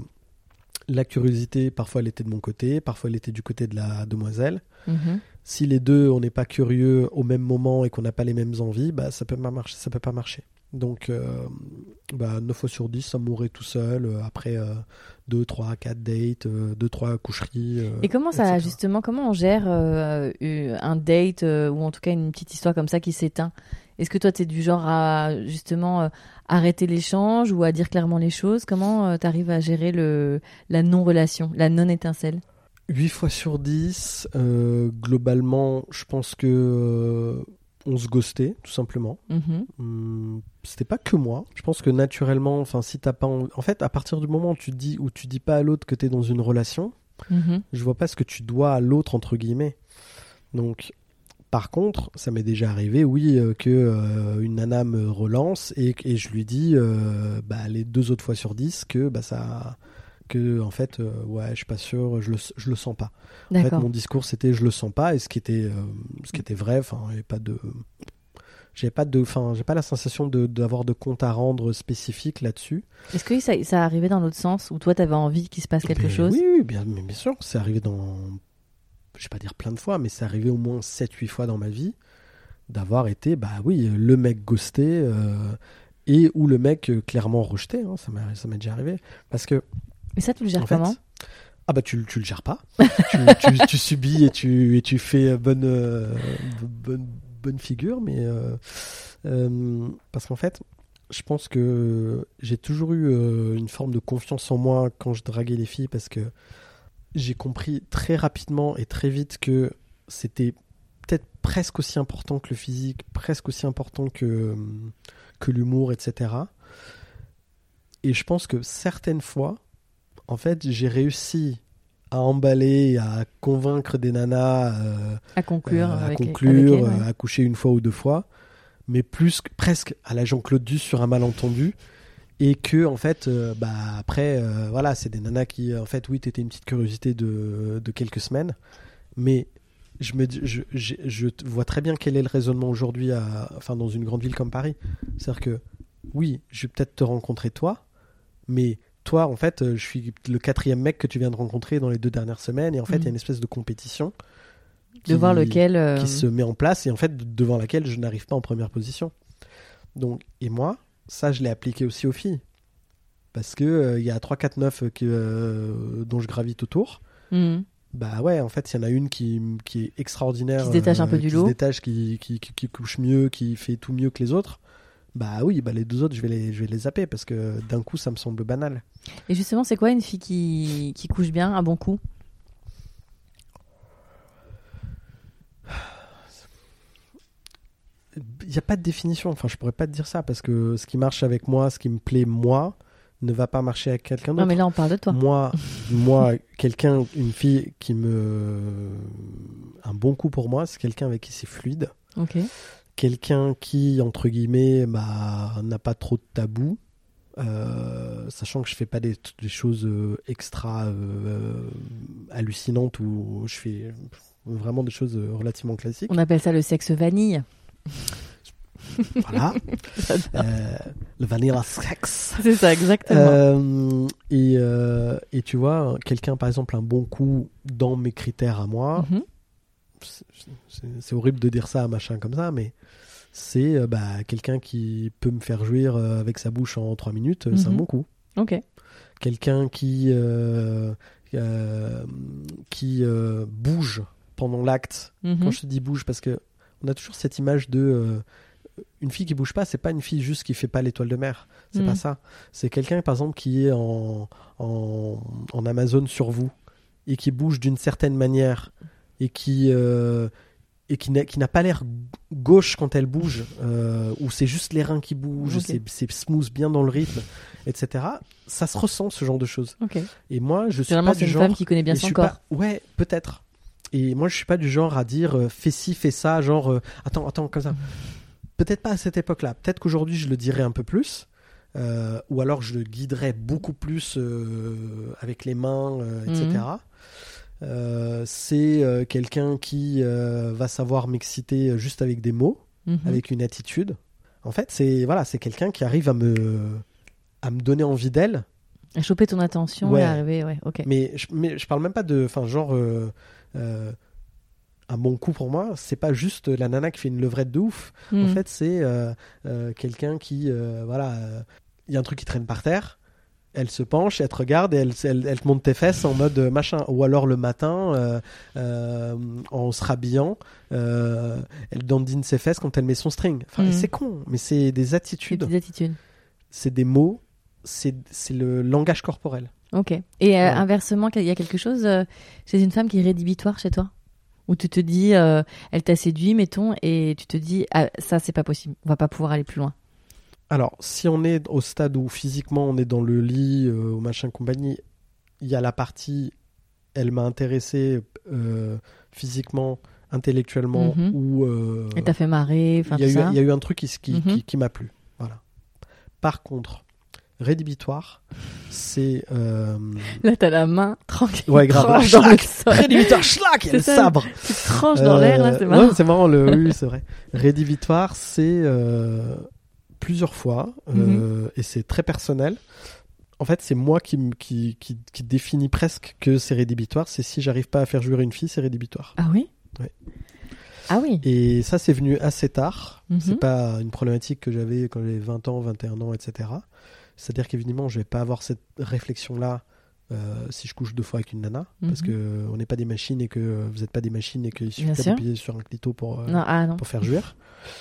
la curiosité. Parfois, elle était de mon côté, parfois, elle était du côté de la demoiselle. Mhm. Si les deux, on n'est pas curieux au même moment et qu'on n'a pas les mêmes envies, bah, ça peut pas marcher. Ça peut pas marcher. Donc, euh, bah, neuf fois sur dix, ça mourrait tout seul euh, après deux, trois, quatre dates, deux, trois coucheries. euh, Et comment ça, et cetera. justement, comment on gère euh, euh, un date euh, ou en tout cas une petite histoire comme ça qui s'éteint? Est-ce que toi, t'es du genre à justement euh, arrêter l'échange ou à dire clairement les choses? Comment euh, t'arrives à gérer le, la non-relation, la non-étincelle? huit fois sur dix, euh, globalement, je pense que euh, on se ghostait, tout simplement. Mhm. Hum, c'était pas que moi. Je pense que naturellement, enfin, si t'as pas, en... en fait, à partir du moment où tu dis, où tu dis pas à l'autre que t'es dans une relation, Mhm. je vois pas ce que tu dois à l'autre entre guillemets. Donc, par contre, ça m'est déjà arrivé, oui, euh, que euh, une nana me relance et, et je lui dis, euh, bah, les deux autres fois sur dix que bah ça, que en fait, euh, ouais, je suis pas sûr, je le, je le sens pas. En fait, D'accord. mon discours c'était je le sens pas, et ce qui était, euh, ce qui était vrai. Enfin, il y avait pas de, j'ai pas de, enfin, j'ai pas la sensation de d'avoir de compte à rendre spécifique là-dessus. Est-ce que ça, ça arrivait dans l'autre sens où toi, t'avais envie qu'il se passe quelque Mais chose? Oui, oui, bien, mais bien sûr, c'est arrivé dans, je vais pas dire plein de fois, mais c'est arrivé au moins sept huit fois dans ma vie d'avoir été, bah oui, le mec ghosté euh, et ou le mec euh, clairement rejeté. Hein, ça m'est, ça m'est déjà arrivé parce que. Et ça, tu le gères En fait, comment? ah bah tu, tu le gères pas. tu, tu, tu subis et tu, et tu fais bonne, euh, bonne, bonne figure, mais euh, euh, parce qu'en fait, je pense que j'ai toujours eu euh, une forme de confiance en moi quand je draguais les filles, parce que j'ai compris très rapidement et très vite que c'était peut-être presque aussi important que le physique, presque aussi important que, que l'humour, et cetera. Et je pense que certaines fois, en fait, j'ai réussi à emballer, à convaincre des nanas euh, À conclure euh, à, avec, conclure avec elle, euh, ouais. à coucher une fois ou deux fois, mais plus que- presque à la Jean-Claude Duss sur un malentendu. Et que, en fait, euh, bah, après, euh, voilà, c'est des nanas qui, en fait, oui, t'étais une petite curiosité de, de quelques semaines, mais je, me, dis- je, je, je vois très bien quel est le raisonnement aujourd'hui à, enfin, dans une grande ville comme Paris. C'est-à-dire que, oui, je vais peut-être te rencontrer toi, mais toi, en fait, je suis le quatrième mec que tu viens de rencontrer dans les deux dernières semaines, et en fait, il Mhm. y a une espèce de compétition De voir lequel. euh, qui se met en place, et en fait, devant laquelle je n'arrive pas en première position. Donc, et moi, ça, je l'ai appliqué aussi aux filles. Parce que euh, il y a trois quatre neuf que, euh, dont je gravite autour. mhm. Bah ouais, en fait, il y en a une qui, qui est extraordinaire. Qui se détache un peu du qui lot. se détache, qui, qui, qui, qui couche mieux, qui fait tout mieux que les autres. Bah oui, bah les deux autres, je vais les, je vais les zapper, parce que d'un coup, ça me semble banal. Et justement, c'est quoi une fille qui, qui couche bien, un bon coup? Il n'y a pas de définition, enfin je pourrais pas te dire ça, parce que ce qui marche avec moi, ce qui me plaît moi, ne va pas marcher avec quelqu'un d'autre. Non, mais là, on parle de toi. Moi, moi, quelqu'un, une fille qui me... Un bon coup pour moi, c'est quelqu'un avec qui c'est fluide. Ok. Quelqu'un qui, entre guillemets, bah, n'a pas trop de tabou. Euh, sachant que je fais pas des, des choses euh, extra euh, hallucinantes ou je fais vraiment des choses euh, relativement classiques. On appelle ça le sexe vanille. Voilà. euh, le vanilla sex. C'est ça, exactement. Euh, et, euh, et tu vois, quelqu'un, par exemple, un bon coup dans mes critères à moi, Mm-hmm. c'est, c'est, c'est horrible de dire ça, machin comme ça, mais c'est euh, bah, quelqu'un qui peut me faire jouir euh, avec sa bouche en trois minutes, euh, Mm-hmm. c'est un bon coup. Ok. Quelqu'un qui, euh, euh, qui euh, bouge pendant l'acte. Mm-hmm. Quand je te dis bouge, parce que on a toujours cette image de euh, une fille qui bouge pas, c'est pas une fille juste qui fait pas l'étoile de mer, c'est Mm. pas ça. C'est quelqu'un par exemple qui est en, en, en Amazon sur vous et qui bouge d'une certaine manière et qui euh, et qui n'a, qui n'a pas l'air gauche quand elle bouge, euh, ou c'est juste les reins qui bougent, Ok. c'est, c'est smooth, bien dans le rythme, et cetera. Ça se ressent, ce genre de choses. Ok. Et moi, je suis Généralement, pas c'est du une genre... femme qui connaît bien et je son suis corps. pas- Ouais, peut-être. Et moi, je suis pas du genre à dire euh, fais ci, fais ça, genre euh, attends, attends, comme ça. Peut-être pas à cette époque-là. Peut-être qu'aujourd'hui, je le dirais un peu plus. Euh, ou alors, je le guiderais beaucoup plus euh, avec les mains, euh, et cetera. Euh, c'est euh, quelqu'un qui euh, va savoir m'exciter juste avec des mots, Mhm. avec une attitude. En fait, c'est voilà, c'est quelqu'un qui arrive à me à me donner envie d'elle. À choper ton attention Ouais. et arriver, ouais, ok. Mais je, mais je parle même pas de, enfin genre euh, euh, un bon coup pour moi, c'est pas juste la nana qui fait une levrette de ouf. Mhm. En fait, c'est euh, euh, quelqu'un qui, euh, voilà, il y a un truc qui traîne par terre. Elle se penche, elle te regarde et elle, elle, elle te monte tes fesses en mode euh, machin. Ou alors le matin, euh, euh, en se rhabillant, euh, elle dandine ses fesses quand elle met son string. Enfin, Mhm. c'est con, mais c'est des Des attitudes, petites attitudes. c'est des mots, c'est, c'est le langage corporel. Ok. Et euh, Ouais. inversement, il y a quelque chose euh, chez une femme qui est rédhibitoire chez toi, où tu te dis, euh, elle t'a séduit, mettons, et tu te dis, ah, ça c'est pas possible, on va pas pouvoir aller plus loin. Alors, si on est au stade où physiquement on est dans le lit, euh, ou machin compagnie, il y a la partie, elle m'a intéressé euh, physiquement, intellectuellement, Mhm. ou euh, Elle t'a fait marrer, enfin il y, a tout eu- ça. il y a eu un truc qui, qui, Mhm. qui, qui m'a plu. Voilà. Par contre, rédhibitoire, c'est... euh, Là, t'as la main tranquille. Ouais, grave. tranche Là, dans le schlac. sol. Rédhibitoire, schlac, il y a C'est le ça. sabre. Tu te tranches dans l'air, là, c'est Euh, marrant. ouais, c'est marrant, le... oui, c'est vrai. Rédhibitoire, c'est euh, plusieurs fois, euh, et c'est très personnel. En fait, c'est moi qui, m- qui, qui, qui définis presque que c'est rédhibitoire. C'est si j'arrive pas à faire jouir une fille, c'est rédhibitoire. Ah oui Ouais. Ah oui. Et ça, c'est venu assez tard. Mhm. C'est pas une problématique que j'avais quand j'avais vingt ans, vingt et un ans, et cetera. C'est-à-dire qu'évidemment, je vais pas avoir cette réflexion-là euh, si je couche deux fois avec une nana, parce Mhm. que euh, on n'est pas des machines et que euh, vous n'êtes pas des machines et qu'il suffit Bien pas sûr. d'appuyer sur un clito pour, euh, Non, ah non. pour faire jouir.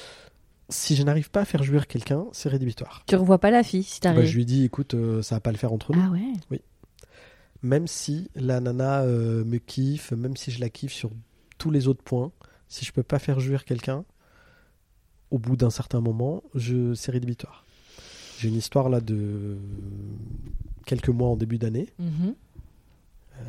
Si je n'arrive pas à faire jouir quelqu'un, c'est rédhibitoire. Tu revois pas la fille si Bah, t'arrives. je lui dis, écoute, euh, ça va pas le faire entre nous. Ah ouais. Même si la nana euh, me kiffe, même si je la kiffe sur tous les autres points, si je peux pas faire jouir quelqu'un, au bout d'un certain moment, je... c'est rédhibitoire. J'ai une histoire là de quelques mois en début d'année. Mhm. Euh,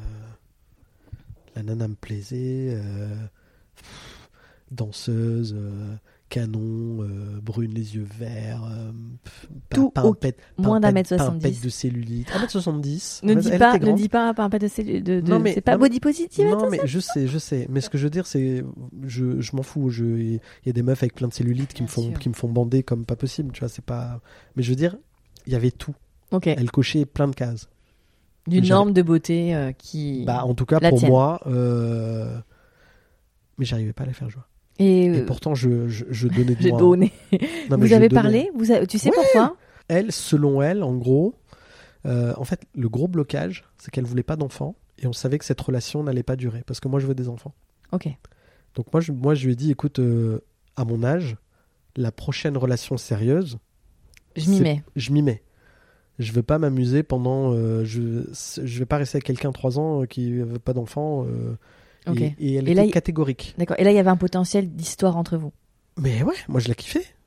La nana me plaisait, euh, pff, danseuse, euh, canon, euh, brune, les yeux verts, euh, pff, pa- Tout au- pimpette, moins d'un pimpette- mètre soixante-dix. pimpette de cellulite. un mètre soixante-dix. Ne Elle dis était pas, ne grande. dis pas, pas, pas de, de, de, Non, mais- c'est pas non, mais- body positive. Non, attends, mais ça. je sais, je sais. Mais ce que je veux dire, c'est, je, je m'en fous. Je, il y a des meufs avec plein de cellulite qui me Bien font, sûr. qui me font bander comme pas possible. Tu vois, c'est pas. Mais je veux dire, il y avait tout. Ok. Elle cochait plein de cases. D'une j'avais- norme de beauté euh, qui. Bah, en tout cas, La pour tienne. moi, euh... mais j'arrivais pas à les faire jouer. Et, Et euh, pourtant, je, je, je donnais de j'ai moi. donné. Non, mais Vous je avez donnais. parlé vous avez- Tu sais Ouais. pourquoi Elle, selon elle, en gros, euh, en fait, le gros blocage, c'est qu'elle voulait pas d'enfants et on savait que cette relation n'allait pas durer parce que moi, je veux des enfants. Ok. Donc moi, je, moi, je lui ai dit, écoute, euh, à mon âge, la prochaine relation sérieuse, Je m'y c'est- mets. je m'y mets. Je veux pas m'amuser pendant. euh, je, je vais pas rester avec quelqu'un trois ans euh, qui veut pas d'enfants. euh, Ok. et, et elle Et était là, il- catégorique. D'accord. Et là, il y avait un potentiel d'histoire entre vous. Mais ouais, moi je la kiffais.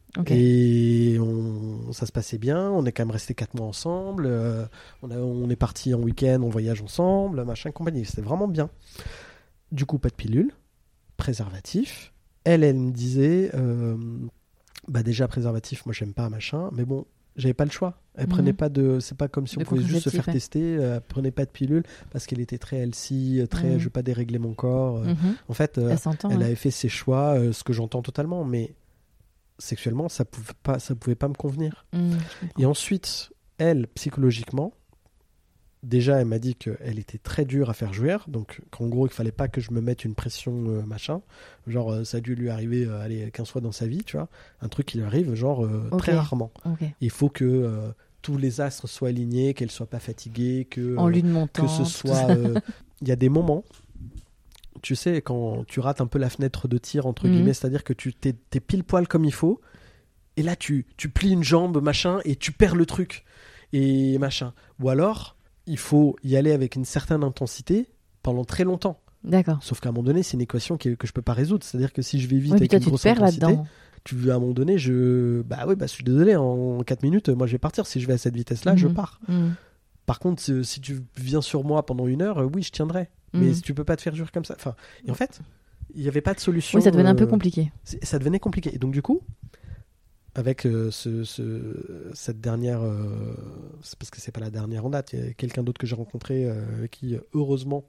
Okay. Et on, ça se passait bien, on est quand même resté quatre mois ensemble, euh, on, a, on est parti en week-end, on voyage ensemble, machin, compagnie, c'était vraiment bien. Du coup, pas de pilule, préservatif. Elle, elle me disait, euh, bah déjà préservatif, moi j'aime pas, machin, mais bon, j'avais pas le choix. Elle Mmh. prenait pas de, c'est pas comme si on De pouvait juste se contraceptif, faire ouais. tester, euh, elle prenait pas de pilule parce qu'elle était très healthy, très, Mmh. je veux pas dérégler mon corps. euh. Mhm. En fait, euh, Elle s'entend. elle ouais. avait fait ses choix, euh, ce que j'entends totalement, mais sexuellement, ça pouvait pas, ça pouvait pas me convenir. Mmh. Et ensuite, elle, psychologiquement, déjà, elle m'a dit qu'elle était très dure à faire jouir, donc qu'en gros, il fallait pas que je me mette une pression euh, machin. Genre, euh, ça a dû lui arriver euh, allez, quinze fois dans sa vie, tu vois. Un truc qui lui arrive, genre, euh, Ok. très rarement. Ok. Il faut que euh, tous les astres soient alignés, qu'elle soit pas fatiguée, que, En euh, lune montante. que ce soit... euh, Il y a des moments, tu sais, quand tu rates un peu la fenêtre de tir, entre Mhm. guillemets, c'est-à-dire que tu t'es, t'es pile poil comme il faut, et là, tu, tu plies une jambe, machin, et tu perds le truc, et machin. Ou alors, il faut y aller avec une certaine intensité pendant très longtemps. D'accord. Sauf qu'à un moment donné, c'est une équation qui- que je peux pas résoudre. C'est-à-dire que si je vais vite Oui, puis avec toi, une tu te grosse perds intensité, là-dedans. tu, à un moment donné, je... Bah oui, bah, je suis désolé, en quatre minutes, moi, je vais partir. Si je vais à cette vitesse-là, je Mhm. pars. Mhm. Par contre, si- si tu viens sur moi pendant une heure, euh, oui, je tiendrai. Mais Mhm. si tu peux pas te faire jouir comme ça. Enfin, et en fait, il n'y avait pas de solution. Oui, ça devenait un peu euh, compliqué. c'est- Ça devenait compliqué. Et donc, du coup, avec euh, ce, ce- cette dernière. euh, c'est parce que c'est pas la dernière en date. Il y a quelqu'un d'autre que j'ai rencontré euh, avec qui, euh, heureusement,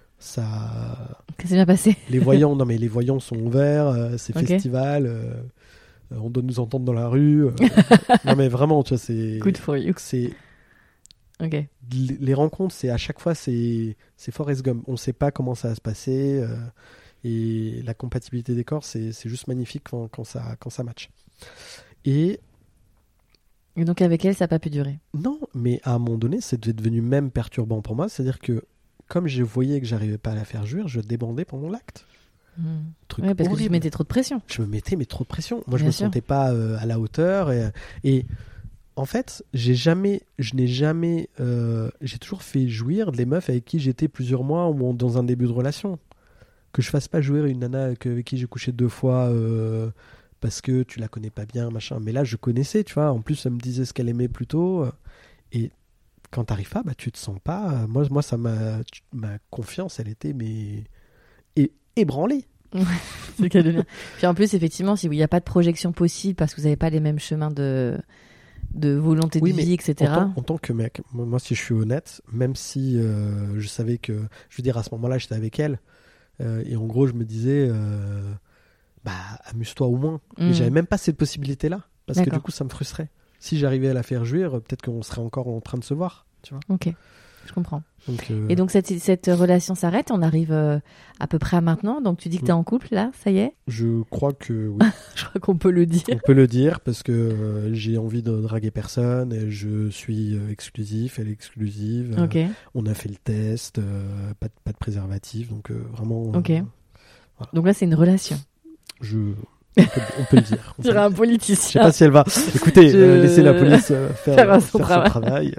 ça. Ça s'est bien passé. Les voyants, non, mais les voyants sont ouverts. euh, c'est Ok. festival. euh, euh, on doit nous entendre dans la rue. euh, non, mais vraiment, tu vois, c'est. Good for you. C'est. Ok. Les les rencontres, c'est à chaque fois, c'est c'est Forrest Gump. On ne sait pas comment ça va se passer. euh, et la compatibilité des corps, c'est c'est juste magnifique quand, quand, ça, quand ça match. Et Et donc, avec elle, ça n'a pas pu durer. non, mais à un moment donné, c'est devenu même perturbant pour moi. C'est-à-dire que comme je voyais que j'arrivais pas à la faire jouir, je débandais pendant l'acte. Mhm. Truc Ouais, parce que tu horrible. mettais trop de pression. Je me mettais mais trop de pression. Moi, je Bien me sûr. sentais pas euh, à la hauteur. Et, et en fait, j'ai jamais, je n'ai jamais, euh, j'ai toujours fait jouir les meufs avec qui j'étais plusieurs mois ou en- dans un début de relation. Que je fasse pas jouir une nana avec, avec qui j'ai couché deux fois euh, parce que tu la connais pas bien, machin. Mais là, je connaissais, tu vois. En plus, elle me disait ce qu'elle aimait plutôt. euh, Et quand t'arrives pas, bah, tu te sens pas. euh, Moi, moi, ça m'a, tu- ma confiance, elle était mais é- ébranlée. C'est le cas de dire. Puis en plus, effectivement, si il n'y a pas de projection possible parce que vous n'avez pas les mêmes chemins de, de volonté Oui, de mais vie, et En cetera. tant, en tant que mec, moi, moi, si je suis honnête, même si euh, je savais que, je veux dire, à ce moment-là, j'étais avec elle, euh, et en gros, je me disais, euh, bah, amuse-toi au moins. Mais Mm. j'avais même pas cette possibilité-là, parce que D'accord. du coup, ça me frustrait. Si j'arrivais à la faire jouir, peut-être qu'on serait encore en train de se voir, tu vois. Ok, je comprends. Donc, euh, Et donc, cette, cette relation s'arrête. On arrive euh, à peu près à maintenant. Donc, tu dis que tu es Mm. en couple, là, ça y est. je crois que oui, Je crois qu'on peut le dire. on peut le dire, parce que euh, j'ai envie de draguer personne, et je suis euh, exclusif, elle est exclusive. euh, Ok. On a fait le test, euh, pas, de, pas de préservatif, donc euh, vraiment. euh, Ok. Donc là, c'est une relation. je, on, peut, on peut le dire. On Tu peut dirais le un dire. Je sais politicien. pas si elle va. Écoutez, Je- euh, laissez la police euh, faire, Faire euh, son faire travail. son travail.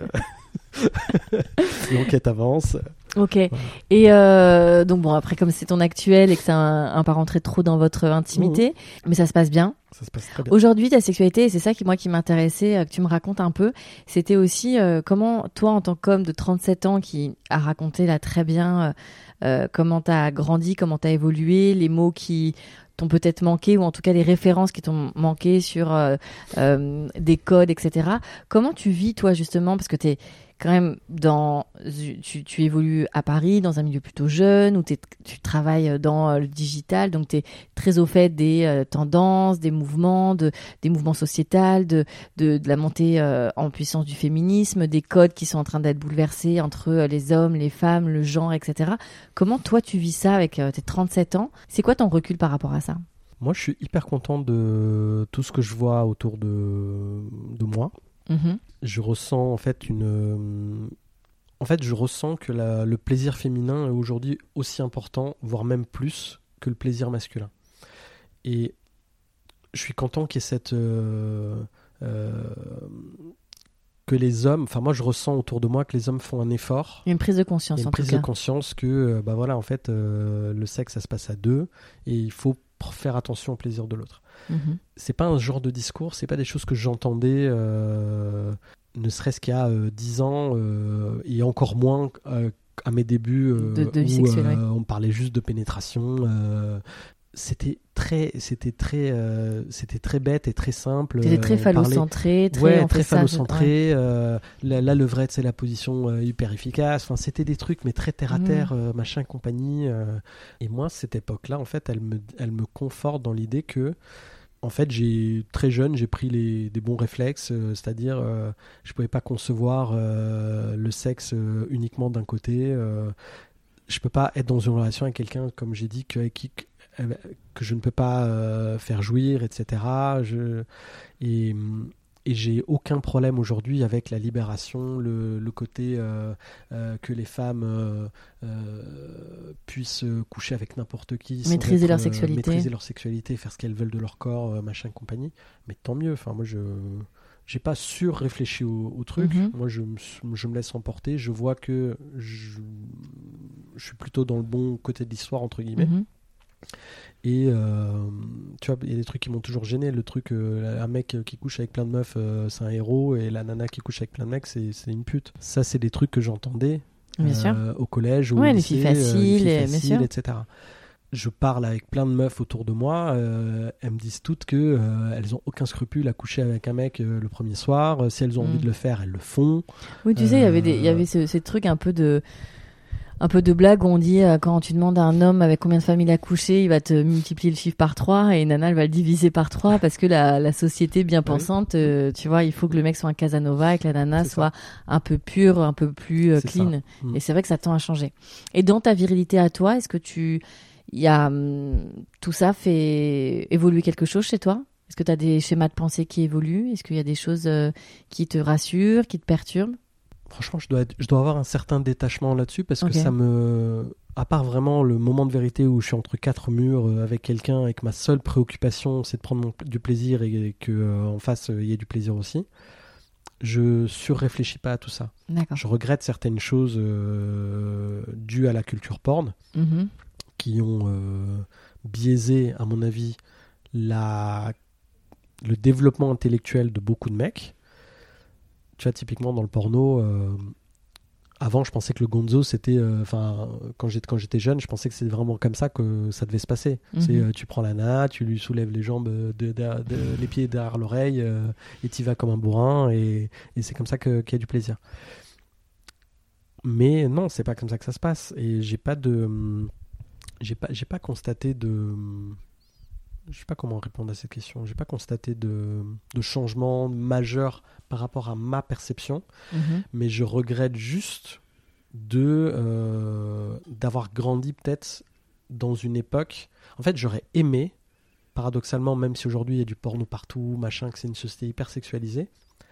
L'enquête avance. Ok. Et euh, donc bon, après, comme c'est ton actuel et que ça n'a pas rentré trop dans votre intimité, mais ça se passe bien. Ça se passe très bien. Aujourd'hui, ta sexualité, et c'est ça qui moi qui m'intéressait, euh, que tu me racontes un peu, c'était aussi euh, comment toi, en tant qu'homme de trente-sept ans, qui a raconté là très bien euh, euh, comment t'as grandi, comment t'as évolué, les mots qui t'ont peut-être manqué, ou en tout cas les références qui t'ont manqué sur euh, euh, des codes, et cetera. Comment tu vis toi justement, parce que t'es quand même dans, tu, tu évolues à Paris dans un milieu plutôt jeune où t'es, tu travailles dans le digital, donc tu es très au fait des euh, tendances, des mouvements, de, des mouvements sociétals, de, de, de la montée euh, en puissance du féminisme, des codes qui sont en train d'être bouleversés entre euh, les hommes, les femmes, le genre, et cetera. Comment toi tu vis ça avec euh, tes trente-sept ans? C'est quoi ton recul par rapport à ça? Moi, je suis hyper content de tout ce que je vois autour de, de moi. Mm-hmm. Je ressens en fait une. En fait, je ressens que la, le plaisir féminin est aujourd'hui aussi important, voire même plus, que le plaisir masculin. Et je suis content qu'il y ait cette. Euh, euh, que les hommes. Enfin, moi, je ressens autour de moi que les hommes font un effort. Il y a une prise de Il conscience y a une en tout prise cas. de conscience que, euh, bah voilà, en fait, euh, le sexe, ça se passe à deux, et il faut pour faire attention au plaisir de l'autre. Mmh. C'est pas un genre de discours, c'est pas des choses que j'entendais euh, ne serait-ce qu'il y a euh, dix ans euh, et encore moins euh, à mes débuts euh, de, de vie où sexuelle, euh, oui. on parlait juste de pénétration. Euh, c'était très, c'était très, euh, c'était très bête et très simple. C'était très On parlait- phallocentré, très, ouais, on très fait ça, phallocentré. Euh, la, la levrette, c'est la position euh, hyper efficace. Enfin, c'était des trucs, mais très terre à terre, euh, machin, compagnie. Euh. Et moi, cette époque-là, en fait, elle me, elle me conforte dans l'idée que, en fait, j'ai très jeune, j'ai pris les, des bons réflexes, euh, c'est-à-dire, euh, je pouvais pas concevoir euh, le sexe euh, uniquement d'un côté. Euh, je peux pas être dans une relation avec quelqu'un, comme j'ai dit, que, avec qui que je ne peux pas euh, faire jouir, et cetera. Je, et, et j'ai aucun problème aujourd'hui avec la libération, le, le côté euh, euh, que les femmes euh, euh, puissent coucher avec n'importe qui, sans Maîtriser être, leur euh, sexualité. maîtriser leur sexualité, faire ce qu'elles veulent de leur corps, euh, machin, compagnie. Mais tant mieux. Enfin, moi, je j'ai pas sur-réfléchi au, au truc. Mhm. Moi, je, me- je me laisse emporter. Je vois que je, je suis plutôt dans le bon côté de l'histoire, entre guillemets. Mhm. Et euh, tu vois, il y a des trucs qui m'ont toujours gêné. Le truc, euh, un mec qui couche avec plein de meufs, euh, c'est un héros, et la nana qui couche avec plein de mecs, c'est, c'est une pute. Ça, c'est des trucs que j'entendais Bien sûr. euh, au collège, au Ouais, les lycée, filles euh, faciles, les filles et- bien faciles, sûr. et cetera. Je parle avec plein de meufs autour de moi, euh, elles me disent toutes que euh, elles ont aucun scrupule à coucher avec un mec euh, le premier soir. Euh, si elles ont Mm. envie de le faire, elles le font. Oui, tu sais, il y avait des, il y Euh, avait ce, ces trucs un peu de, un peu de blague où on dit euh, quand tu demandes à un homme avec combien de femmes il a couché, il va te multiplier le chiffre par trois et Nana elle va le diviser par trois parce que la, la société bien pensante, euh, tu vois, il faut que le mec soit un Casanova et que la nana C'est soit un peu pure, un peu plus euh, C'est clean. ça. Mm. Et c'est vrai que ça tend à changer. Et dans ta virilité à toi, est-ce que tu, il y a hum, tout ça fait évoluer quelque chose chez toi? Est-ce que tu as des schémas de pensée qui évoluent? Est-ce qu'il y a des choses euh, qui te rassurent, qui te perturbent? Franchement, je dois, être- je dois avoir un certain détachement là-dessus parce Ok. que ça me. À part vraiment le moment de vérité où je suis entre quatre murs euh, avec quelqu'un et que ma seule préoccupation c'est de prendre mon- du plaisir et que euh, en face il y ait du plaisir aussi, je surréfléchis pas à tout ça. D'accord. Je regrette certaines choses euh, dues à la culture porn Mhm. qui ont euh, biaisé, à mon avis, la... le développement intellectuel de beaucoup de mecs. Tu vois, typiquement dans le porno, euh, avant je pensais que le gonzo c'était, enfin, quand j'étais quand j'étais jeune, je pensais que c'était vraiment comme ça que ça devait se passer. Mhm. C'est, euh, tu prends la nana, tu lui soulèves les jambes, de, de- de- les pieds derrière l'oreille, euh, et tu vas comme un bourrin, et, et c'est comme ça que, qu'il y a du plaisir. Mais non, c'est pas comme ça que ça se passe. Et j'ai pas de, j'ai pas, j'ai pas constaté de, je sais pas comment répondre à cette question. J'ai pas constaté de, de changement majeur par rapport à ma perception, Mhm. mais je regrette juste de euh, d'avoir grandi peut-être dans une époque. En fait, j'aurais aimé, paradoxalement, même si aujourd'hui il y a du porno partout, machin, que c'est une société hyper sexualisée,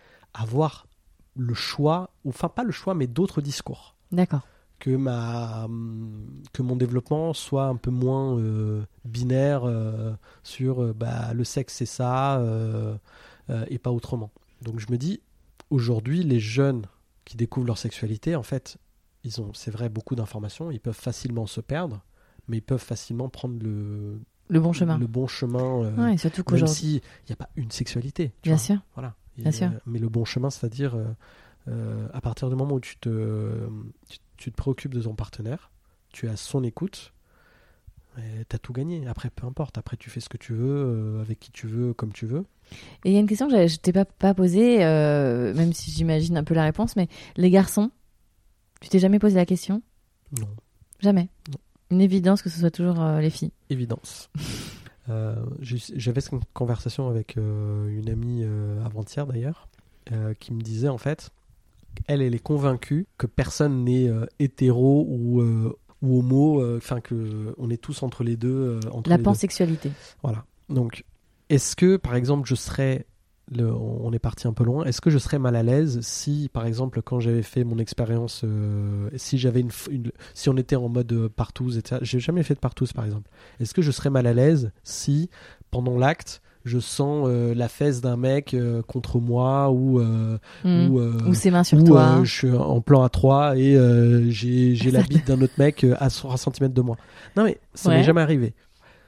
avoir le choix, ou enfin pas le choix, mais d'autres discours. D'accord. Que, ma, que mon développement soit un peu moins euh, binaire euh, sur euh, bah, le sexe c'est ça euh, euh, et pas autrement. Donc je me dis, aujourd'hui, les jeunes qui découvrent leur sexualité, en fait, ils ont, c'est vrai, beaucoup d'informations, ils peuvent facilement se perdre, mais ils peuvent facilement prendre le, Le bon chemin. le bon chemin, euh, Ouais, surtout même qu'aujourd'hui. s'il n'y a pas une sexualité. Tu Bien vois. sûr. Voilà. Bien Et, sûr. euh, mais le bon chemin, c'est-à-dire euh, euh, à partir du moment où tu te, tu, tu te préoccupes de ton partenaire, tu es à son écoute, tu as tout gagné. Après, peu importe. Après, tu fais ce que tu veux, euh, avec qui tu veux, comme tu veux. Et il y a une question que j'avais- je t'ai pas, pas posée, euh, même si j'imagine un peu la réponse, mais les garçons, tu t'es jamais posé la question? Non. Jamais. Non. Une évidence que ce soit toujours euh, les filles. Évidence. euh, j'ai- j'avais cette conversation avec euh, une amie euh, avant-hier, d'ailleurs, euh, qui me disait, en fait, elle, elle est convaincue que personne n'est euh, hétéro ou... Euh, ou homo, enfin euh, que on est tous entre les deux. Euh, entre La les pansexualité. deux. Voilà. Donc, est-ce que, par exemple, je serais, le, on est parti un peu loin, est-ce que je serais mal à l'aise si, par exemple, quand j'avais fait mon expérience, euh, si j'avais une, une, si on était en mode euh, partouze, et cetera. J'ai jamais fait de partouze, par exemple. Est-ce que je serais mal à l'aise si, pendant l'acte, je sens euh, la fesse d'un mec euh, contre moi ou euh, Mmh. ou, euh, Ou ses mains sur ou, toi. euh, je suis en plan à trois et euh, j'ai, j'ai la bite d'un autre mec euh, à trois centimètres de moi. Non mais ça Ouais. m'est jamais arrivé.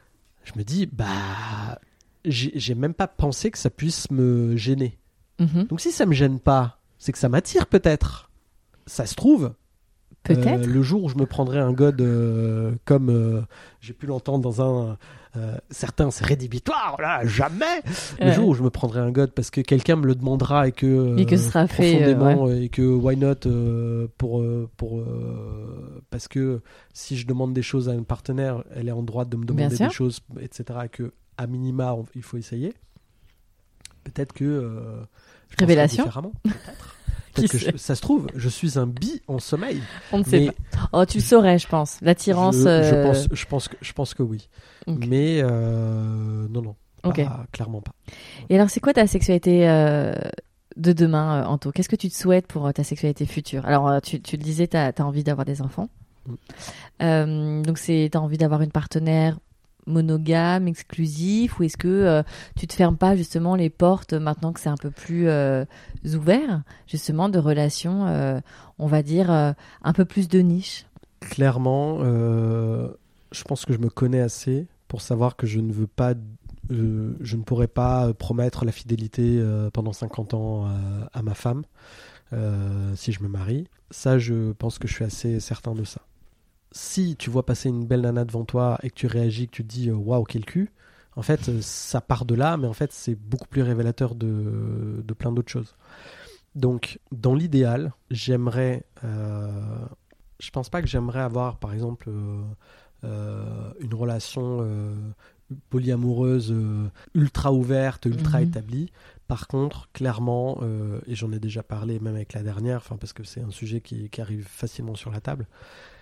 je me dis, bah, j'ai, j'ai même pas pensé que ça puisse me gêner. Mm-hmm. Donc si ça me gêne pas, c'est que ça m'attire peut-être. Ça se trouve. Peut-être. Euh, le jour où je me prendrai un god euh, comme euh, j'ai pu l'entendre dans un euh, certains, c'est rédhibitoire, là, jamais. Le Ouais. jour où je me prendrai un god parce que quelqu'un me le demandera et que, euh, Et que ce sera fait, euh, profondément euh, et que why not euh, pour euh, pour euh, parce que si je demande des choses à une partenaire, elle est en droit de me demander sûr. des choses, et cetera. Et que à minima on- il faut essayer. Peut-être que euh, je penserai Révélation. différemment, peut-être. Peut-être Qui que sait. je- ça se trouve, je suis un bi en sommeil. On ne sait Mais pas. Oh, tu le saurais, je pense. L'attirance. je, je euh, pense, je pense que, je pense que oui. Ok. Mais euh, non, non, pas- Ok. clairement pas. Et alors, c'est quoi ta sexualité euh, de demain, euh, Anto? Qu'est-ce que tu te souhaites pour euh, ta sexualité future? Alors, euh, tu, tu le disais, tu as envie d'avoir des enfants. Mm. Euh, donc, tu as envie d'avoir une partenaire monogame, exclusif, ou est-ce que euh, tu te fermes pas justement les portes maintenant que c'est un peu plus euh, ouvert, justement, de relations, euh, on va dire, euh, un peu plus de niche? Clairement, euh, je pense que je me connais assez pour savoir que je ne veux pas, euh, je ne pourrais pas promettre la fidélité euh, pendant cinquante ans à, à ma femme euh, si je me marie. Ça, je pense que je suis assez certain de ça. Si tu vois passer une belle nana devant toi et que tu réagis, que tu te dis waouh, quel cul, en fait, euh, ça part de là, mais en fait, c'est beaucoup plus révélateur de, de plein d'autres choses. Donc, dans l'idéal, j'aimerais. Euh, je pense pas que j'aimerais avoir, par exemple, euh, euh, une relation euh, polyamoureuse euh, ultra ouverte, ultra Mhm. établie. Par contre, clairement, euh, et j'en ai déjà parlé même avec la dernière, enfin parce que c'est un sujet qui, qui arrive facilement sur la table.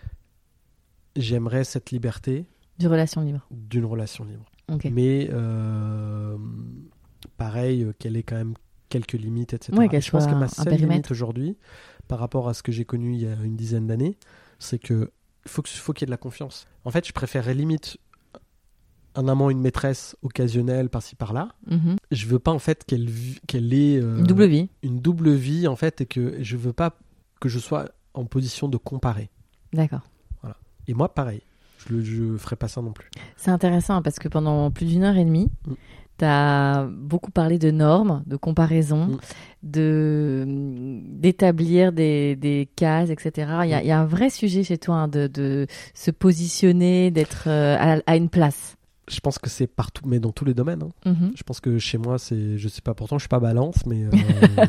J'aimerais cette liberté Du relation libre. d'une relation libre. Ok. Mais euh, pareil, euh, qu'elle ait quand même quelques limites, et cetera. Ouais, qu'elle Et je pense soit que un ma seule périmètre. limite aujourd'hui, par rapport à ce que j'ai connu il y a une dizaine d'années, c'est que faut, que, faut qu'il y ait de la confiance. En fait, je préférerais limite un amant, une maîtresse occasionnelle par-ci par-là. Mhm. Je veux pas en fait qu'elle, vi- qu'elle ait euh, Une double vie. une double vie en fait, et que je veux pas que je sois en position de comparer. D'accord. Et moi, pareil, je ne je ferai pas ça non plus. C'est intéressant parce que pendant plus d'une heure et demie, Mm. tu as beaucoup parlé de normes, de comparaison, Mm. de, d'établir des, des cases, et cetera. Il y a, Mm. il y a un vrai sujet chez toi hein, de, de se positionner, d'être euh, à, à une place. Je pense que c'est partout, mais dans tous les domaines. Hein. Mhm. Je pense que chez moi, c'est, je sais pas, pourtant je suis pas balance, mais euh,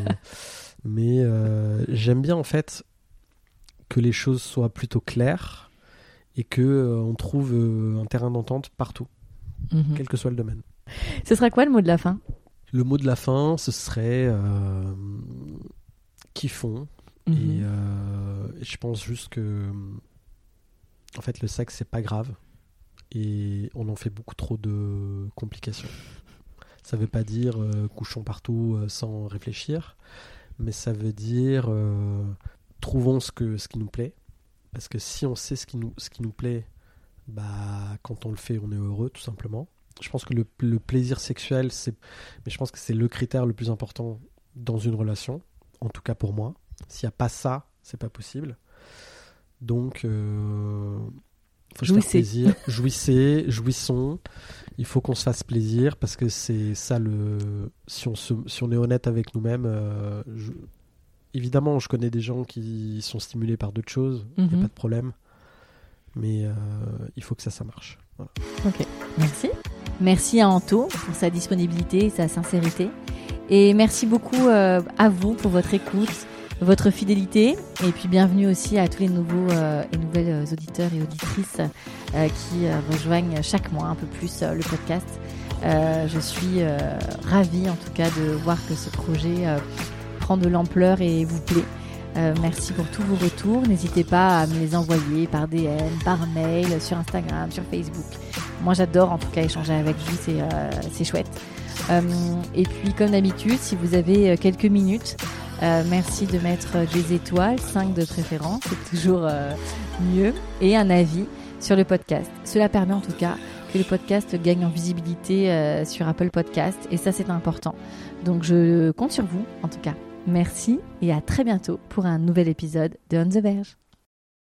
mais euh, j'aime bien en fait que les choses soient plutôt claires et que euh, on trouve euh, un terrain d'entente partout, Mhm. quel que soit le domaine. Ce sera quoi le mot de la fin? Le mot de la fin, ce serait euh, kiffons. Mhm. Et euh, je pense juste que en fait le sexe c'est pas grave et on en fait beaucoup trop de complications. Ça veut pas dire euh, couchons partout euh, sans réfléchir, mais ça veut dire euh, trouvons ce que ce qui nous plaît, parce que si on sait ce qui nous ce qui nous plaît, bah quand on le fait on est heureux tout simplement. Je pense que le, le plaisir sexuel c'est mais je pense que c'est le critère le plus important dans une relation, en tout cas pour moi. S'il n'y a pas ça, c'est pas possible. Donc, euh, faut se faire Jouissez. plaisir. Jouissez, jouissons. Il faut qu'on se fasse plaisir parce que c'est ça le. Si on, se... si on est honnête avec nous-mêmes, euh, je... évidemment, je connais des gens qui sont stimulés par d'autres choses, il n'y a Mhm. pas de problème. Mais euh, il faut que ça, ça marche. Voilà. Ok, merci. Merci à Anto pour sa disponibilité et sa sincérité. Et merci beaucoup euh, à vous pour votre écoute, votre fidélité. Et puis bienvenue aussi à tous les nouveaux euh, et nouvelles auditeurs et auditrices euh, qui euh, rejoignent chaque mois un peu plus euh, le podcast. Euh, je suis euh, ravie en tout cas de voir que ce projet euh, prend de l'ampleur et vous plaît. Euh, merci pour tous vos retours. N'hésitez pas à me les envoyer par D M, par mail, sur Instagram, sur Facebook. Moi, j'adore en tout cas échanger avec vous, c'est, euh, c'est chouette. Euh, et puis, comme d'habitude, si vous avez quelques minutes, euh, merci de mettre des étoiles, cinq de préférence, c'est toujours euh, mieux, et un avis sur le podcast. Cela permet en tout cas que le podcast gagne en visibilité euh, sur Apple Podcast, et ça, c'est important. Donc, je compte sur vous, en tout cas. Merci et à très bientôt pour un nouvel épisode de On the Verge.